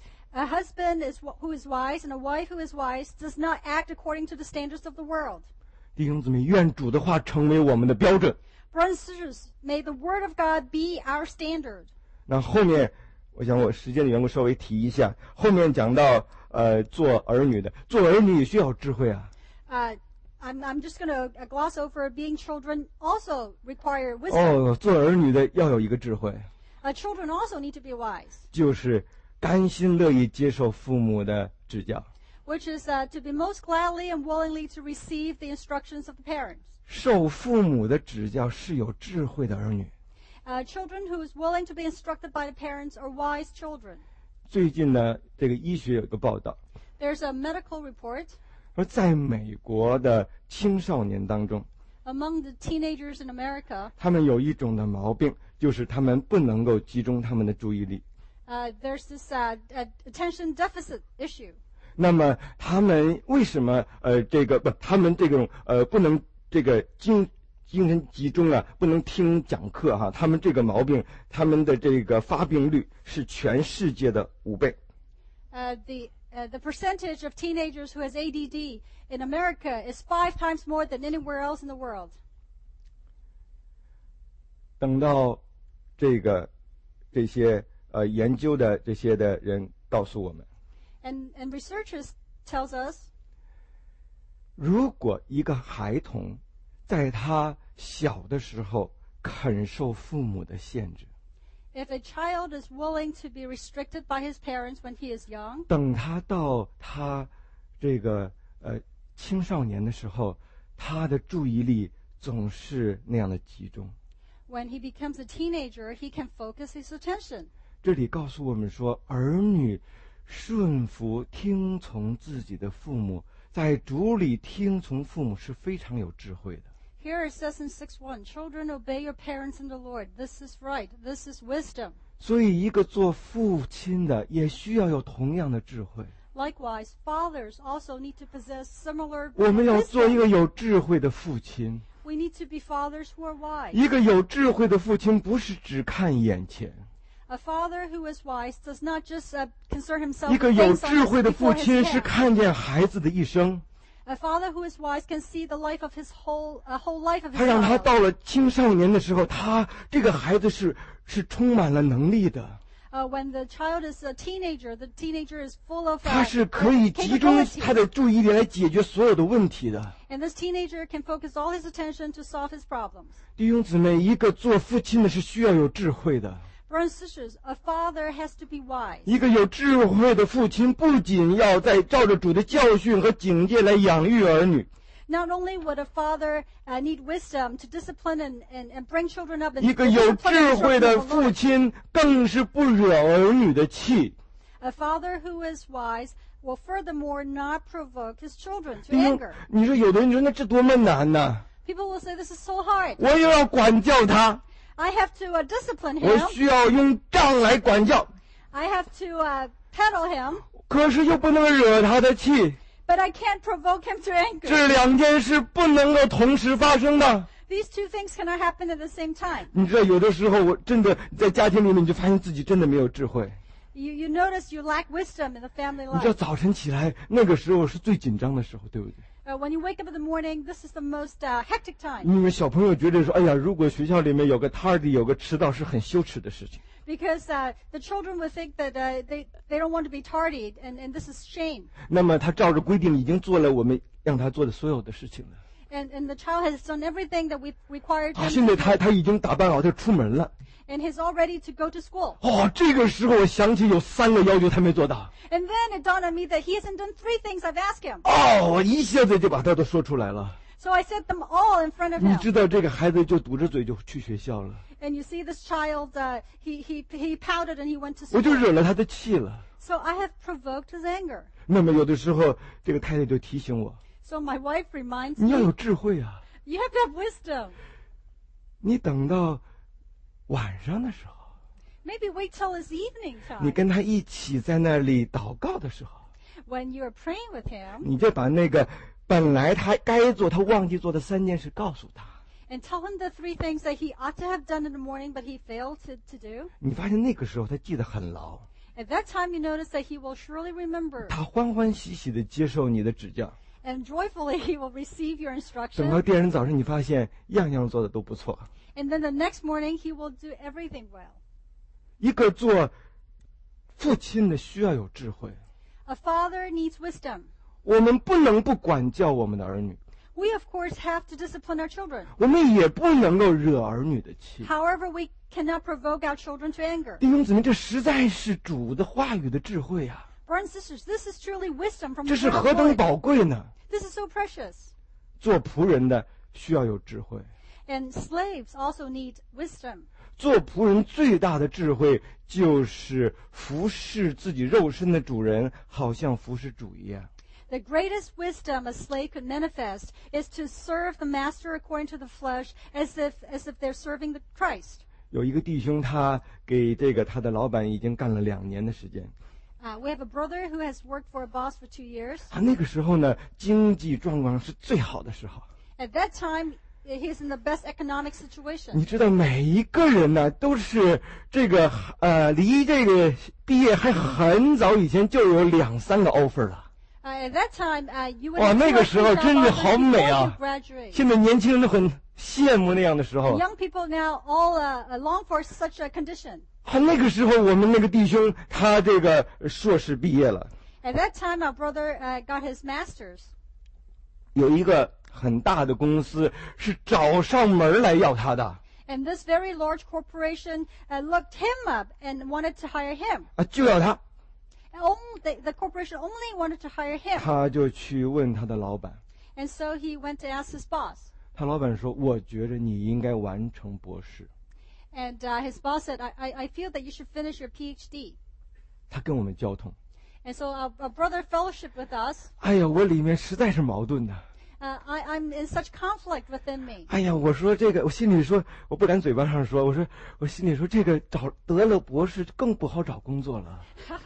A husband is who is wise and a wife who is wise does not act according to the standards of the world. 弟兄姊妹，愿主的话成为我们的标准。 Brothers and sisters, may the word of God be our standard. 那后面我想我时间的缘故稍微提一下，后面讲到呃做儿女的，做儿女也需要智慧啊。 Uh, I'm, I'm just going to gloss over being children also require wisdom. 哦，做儿女的要有一个智慧， Uh, children also need to be wise, 就是甘心乐意接受父母的指教。 which is uh, to be most gladly and willingly to receive the instructions of the parents. 受父母的指教是有智慧的儿女。 Uh, children who is willing to be instructed by the parents are wise children. 最近呢，这个医学有一个报道， There's a medical report 说在美国的青少年当中， among the teenagers in America. 他们有一种的毛病，就是他们不能够集中他们的注意力。 Uh, there's this uh, uh, attention deficit issue. 那么他们为什么呃这个不，他们这种呃不能这个精精神集中啊，不能听讲课哈、啊，他们这个毛病，他们的这个发病率是全世界的五倍。 Uh, the uh, the percentage of teenagers who has A D D in America is five times more than anywhere else in the world. 等到这个这些呃研究的这些的人告诉我们， And and researchers tells us 如果一个孩童在他小的时候肯受父母的限制， if a child is willing to be restricted by his parents when he is young, 等他到他这个呃青少年的时候，他的注意力总是那样的集中。 when he becomes a teenager, he can focus his attention. 这里告诉我们说，儿女顺服听从自己的父母，在主里听从父母是非常有智慧的。 Here it says in six one, children obey your parents in the Lord. This is right. This is wisdom. 所以，一个做父亲的也需要有同样的智慧。 Likewise, fathers also need to possess similar 我们要做一 wisdom. 个有智慧的父亲。 We need to be fathers who are wise. 一个有智慧的父亲不是只看眼前， A father who is wise does not just uh, concern himself 一个 with 有 things on 智 his, 慧的父 before his 亲是 head. 看见孩子的一生， A father who is wise can see the life of his whole, uh, whole life of 他 his 让他 child. 到了青少年的时候，他这个孩子是是充满了能力的， Uh, when the child is a teenager, the teenager is full of 他 uh, 是可以集中 capabilities. 他的注意力来解决所有的问题的。 And this teenager can focus all his attention to solve his problems. 弟兄姊妹，一个做父亲的是需要有智慧的。 Brothers and sisters, a father has to be wise. 一个有智慧的父亲，不仅要在照着主的教训和警戒来养育儿女， Not only would a father uh, need wisdom to discipline and, and, and bring children up in 一个 the 有 discipline 智 and 慧 instruction 的 of the 父 Lord. 亲更是不惹儿女的气。 A father who is wise will furthermore not provoke his children to 弟兄 anger. 你说有的人说那这多么难呐、 People will say, this is so hard. 我又要管教他， I have to uh, discipline 我 him. 需要用杖来管教， I have to uh, pedal him. 可是又不能惹他的气， But I can't provoke him to anger. 这两件事不能够同时发生的。 These two things cannot happen at the same time. 你知道，有的时候我真的在家庭里面，你就发现自己真的没有智慧。 You, you notice you lack wisdom in the family 你知道 life. 早晨起来那个时候是最紧张的时候，对不对？ Uh, when you wake up in the morning, this is the most uh, hectic time. 因为小朋友觉得说，哎呀，如果学校里面有个 tardy 有个迟到是很羞耻的事情。 Because uh, the children would think that uh, they, they don't want to be tardy, and, and this is shame. 那么他照着规定已经做了我们让他做的所有的事情了。 And, and the child has done everything that we required 啊， him 现在 to 他 do. 他已经打扮好，他出门了。 And he's all ready to go to school. 哦，这个时候我想起有三个要求他没做到。 And then it dawned on me that he hasn't done three things I've asked him. 哦，我一下子就把他都说出来了。 So I said them all in front of 你 him. 知道这个孩子就堵着嘴就去学校了， And you see this child, uh, he, he, he pouted and he went to 我 school. 就惹了他的气了。 So I have provoked his anger. 那么有的时候，这个太太就提醒我， So my wife reminds 你要有 me, 智慧啊！ you have to have wisdom. 你等到晚上的时候， Maybe wait till it's evening 你 time. 跟他一起在那里祷告的时候， When you're praying with him 你就把那个本来他该做他忘记做的三件事告诉他。 and tell him the three things that he ought to have done in the morning but he failed to, to do. 你发现那个时候他记得很牢， At that time you notice that he will surely remember 他欢欢喜喜的接受你的指教。 and joyfully he will receive your 等到 instruction. 第二天早上，你发现样样做的都不错。 And then the next morning he will do everything well. 一个做父亲呢需要有智慧， A father needs wisdom. 我们不能不管教我们的儿女， We, of course, have to discipline our children. 我们也不能够惹儿女的气。 However, we cannot provoke our children to anger. 弟兄姊妹，这实在是主的话语的智慧啊！ Brothers and sisters, this is truly wisdom from 这 the 是 word 何 of 等 Lord. 宝贵呢？ This is so precious. 做仆人的需要有智慧， And slaves also need wisdom. 做仆人最大的智慧就是服侍自己肉身的主人，好像服侍主一样。 The greatest wisdom a slave could manifest is to serve the master according to the flesh as if, as if they're serving the Christ. 有一个弟兄，他给这个他的老板已经干了两年的时间。 Uh, we have a brother who has worked for a boss for two years. 他那个时候呢，经济状况是最好的时候。 At that time, he's in the best economic 你 situation. 知道，每一个人呢，都是这个呃，离这个毕业还很早以前就有两三个 offer 了。 Uh, at that time, uh, you would 哇， have 那 two 个 or 时候 three 真是 offers 好美 before 啊 you！ graduate. 现在年轻人都很羡慕那样的时候。 Young people now all uh, uh, long for such a condition. 啊，那个时候我们那个弟兄他这个硕士毕业了， At that time, our brother uh, got his master's. 有一个很大的公司是找上门来要他的 And this very large corporation uh, looked him up and wanted to hire him. 啊，就要他。 And only, the, the corporation only wanted to hire him. 他就去问他的老板， And so he went to ask his boss. 他老板说：“我觉着你应该完成博士。 And uh, his boss said, I, I, I feel that you should finish your PhD. ” 他跟我们交通。 And so our, our brother fellowshiped with us. 哎呀，我里面实在是矛盾的。 Uh, I, I'm in such conflict within me. 哎呀，我说这个，我心里说，我不敢嘴巴上说，我说我心里说，这个找得了博士更不好找工作了。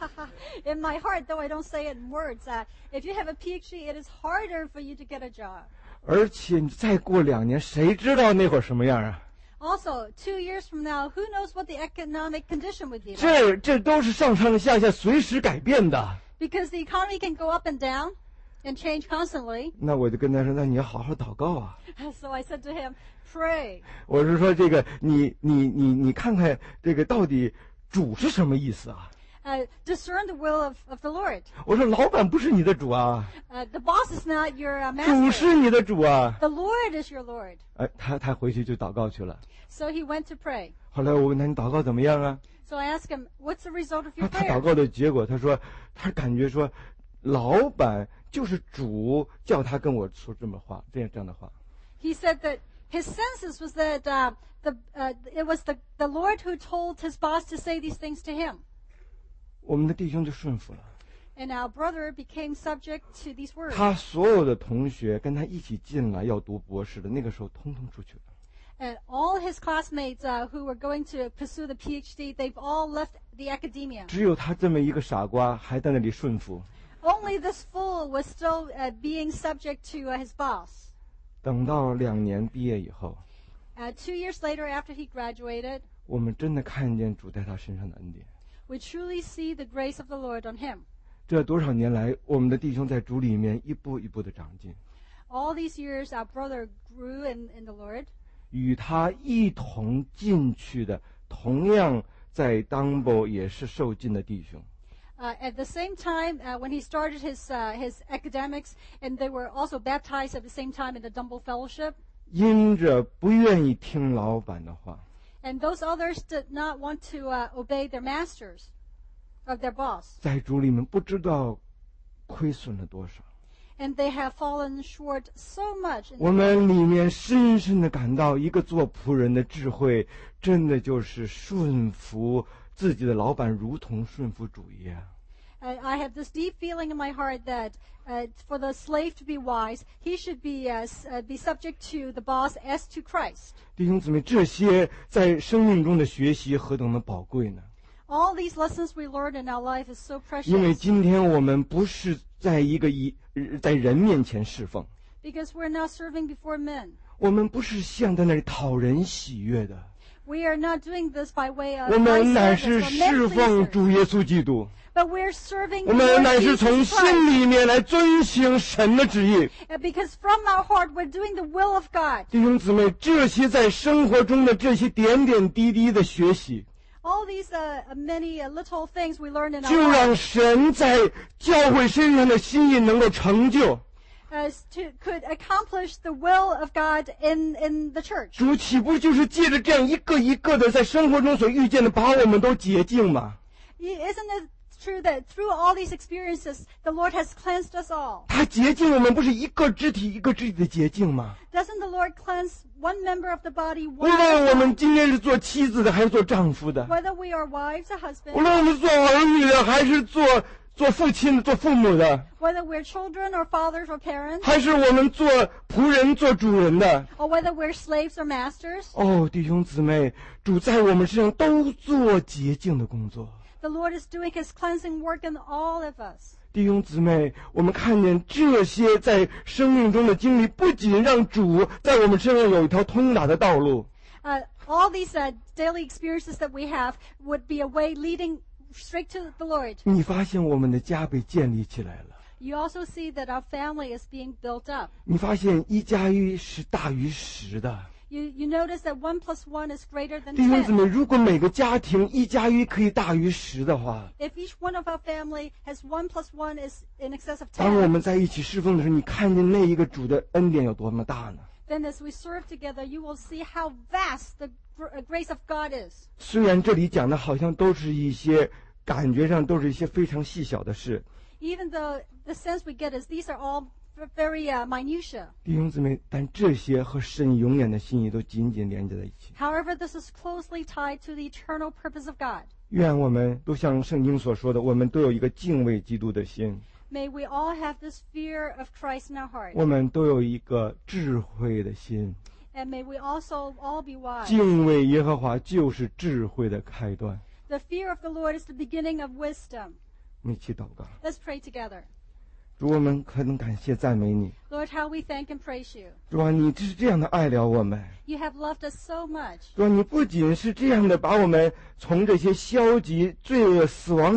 In my heart, though I don't say it in words, uh, if you have a PhD, it is harder for you to get a job. 而且你再过两年，谁知道那会儿什么样啊？ Also, two years from now, who knows what the economic condition would be like? 这这都是上上下下随时改变的。 Because the economy can go up and down and change constantly. 那我就跟他说，那你要好好祷告啊。 So I said to him, pray. 我是说这个，你你你你看看这个到底主是什么意思啊？ Uh, discern the will of, of the Lord. 我说老板不是你的主啊， Uh, the boss is not your uh, 主 master. 是你的主啊。 The Lord is your Lord. 哎，他他回去就祷告去了。 So he went to pray. 后来我问他，你祷告怎么样啊？ So I asked him, what's the result of 他 your 他祷 prayer? 告的结果，他说他感觉说，老板就是主叫他跟我说这么话，这样这样的话。 He said that his senses was that uh, the, uh, it was the, the Lord who told his boss to say these things to him. 我们的弟兄就顺服了。 And our brother became subject to these words. 他所有的同学跟他一起进来要读博士的，那个时候通通出去了。 And all his classmates uh, who were going to pursue the PhD, they've all left the academia. 只有他这么一个傻瓜还在那里顺服。 Only this fool was still uh, being subject to uh, his boss. 等到两年毕业以后， Uh, two years later, after he graduated, 我们真的看见主在他身上的恩典。 we truly see the grace of the Lord on him. 这多少年来，我们的弟兄在主里面一步一步的长进， All these years, our brother grew in, in the Lord. 与他一同进去的，同样在 Dumbo 也是受尽的弟兄。 Uh, at the same time, uh, when he started his uh, his academics, and they were also baptized at the same time in the Dumble Fellowship, 因着不愿意听老板的话， and those others did not want to uh, obey their masters of their boss, 在主里面不知道亏损了多少。 and they have fallen short so much. In 我们里面深深的感到，一个做仆人的智慧，真的就是顺服自己的老板，如同顺服主一样。 I, I have this deep feeling in my heart that uh, for the slave to be wise, he should be uh, s- uh, be subject to the boss as to Christ. 弟兄姊妹，这些在生命中的学习何等的宝贵呢？ All these lessons we learn in our life is so 因为 precious 今天我们不是在一个以在人面前侍奉， because we're not serving before men. 我们不是像在那里讨人喜悦的， We are not doing this by way of 我们 eye 乃 service 是 or men 侍奉 pleasers, 主耶稣基督， but we're serving 我 the 们 Lord 乃是 Jesus 从心 Christ. 里面来遵行神的旨意。 Uh, Because from our heart, we're doing the will of God. 弟兄姊妹，这些在生活中的这些点点滴滴的学习， all these uh, many uh, little things we learn in 就 our 让 lives 神在教会身上的心意能够成就。 uh, to, could accomplish the will of God in, in the church. 主岂不就是借着这样一个一个的在生活中所遇见的，把我们都洁净吗？ Isn't it true that through all these experiences, the Lord has cleansed us all? 他洁净我们，不是一个肢体一个肢体的洁净吗？ Doesn't the Lord cleanse one member of the body, 无 one 论 at 我 a 们 time? 今天是做妻子的，还是做丈夫的， Whether we are wives or 无 husbands, 论我们做儿女的，还是做做父亲的、做父母的， whether we're children or fathers or parents, 还是我们做仆人、做主人的。 or whether we're slaves or masters, 哦，弟兄姊妹，主在我们身上都做洁净的工作。 the Lord is doing His cleansing work in all of us. 弟兄姊妹，我们看见这些在生命中的经历，不仅让主在我们身上有一条通达的道路， Uh, all these uh, daily experiences that we have would be a way leading straight to the Lord. 你发现我们的家被建立起来了。 You also see that our family is being built up. 你发现一加一是大于十的。 You, you notice that one plus one is greater than 弟兄姊 ten. 妹，如果每个家庭一加一可以大于十的话， If each one of our family has one plus one is in excess of 当我 ten, 们在一起侍奉的时候，你看见那一个主的恩典有多么大呢？ then as we serve together, you will see how vast the gr- uh, grace of God is. 虽然这里讲的好像都是一些感觉上都是一些非常细小的事， Even though the sense we get is these are all v- very uh, minutia. 弟兄姊妹，但这些和神永远的心意都紧紧连接在一起。 However, this is closely tied to the eternal purpose of God. 愿我们都像圣经所说的，我们都有一个敬畏基督的心， May we all have this fear of Christ in our heart. 我们都有一个智慧的心。 And may we also all be wise. 敬畏耶和华就是智慧的开端。 The fear of the Lord is the beginning of wisdom. 我们一起祷告。 Let's pray together. 主，我们可能感谢赞美你。 Lord, how we thank and praise you. 主啊，你是这样的爱了我们。 You have loved us so much. 主啊，你不仅是这样的把我们从这些消极、罪恶、死亡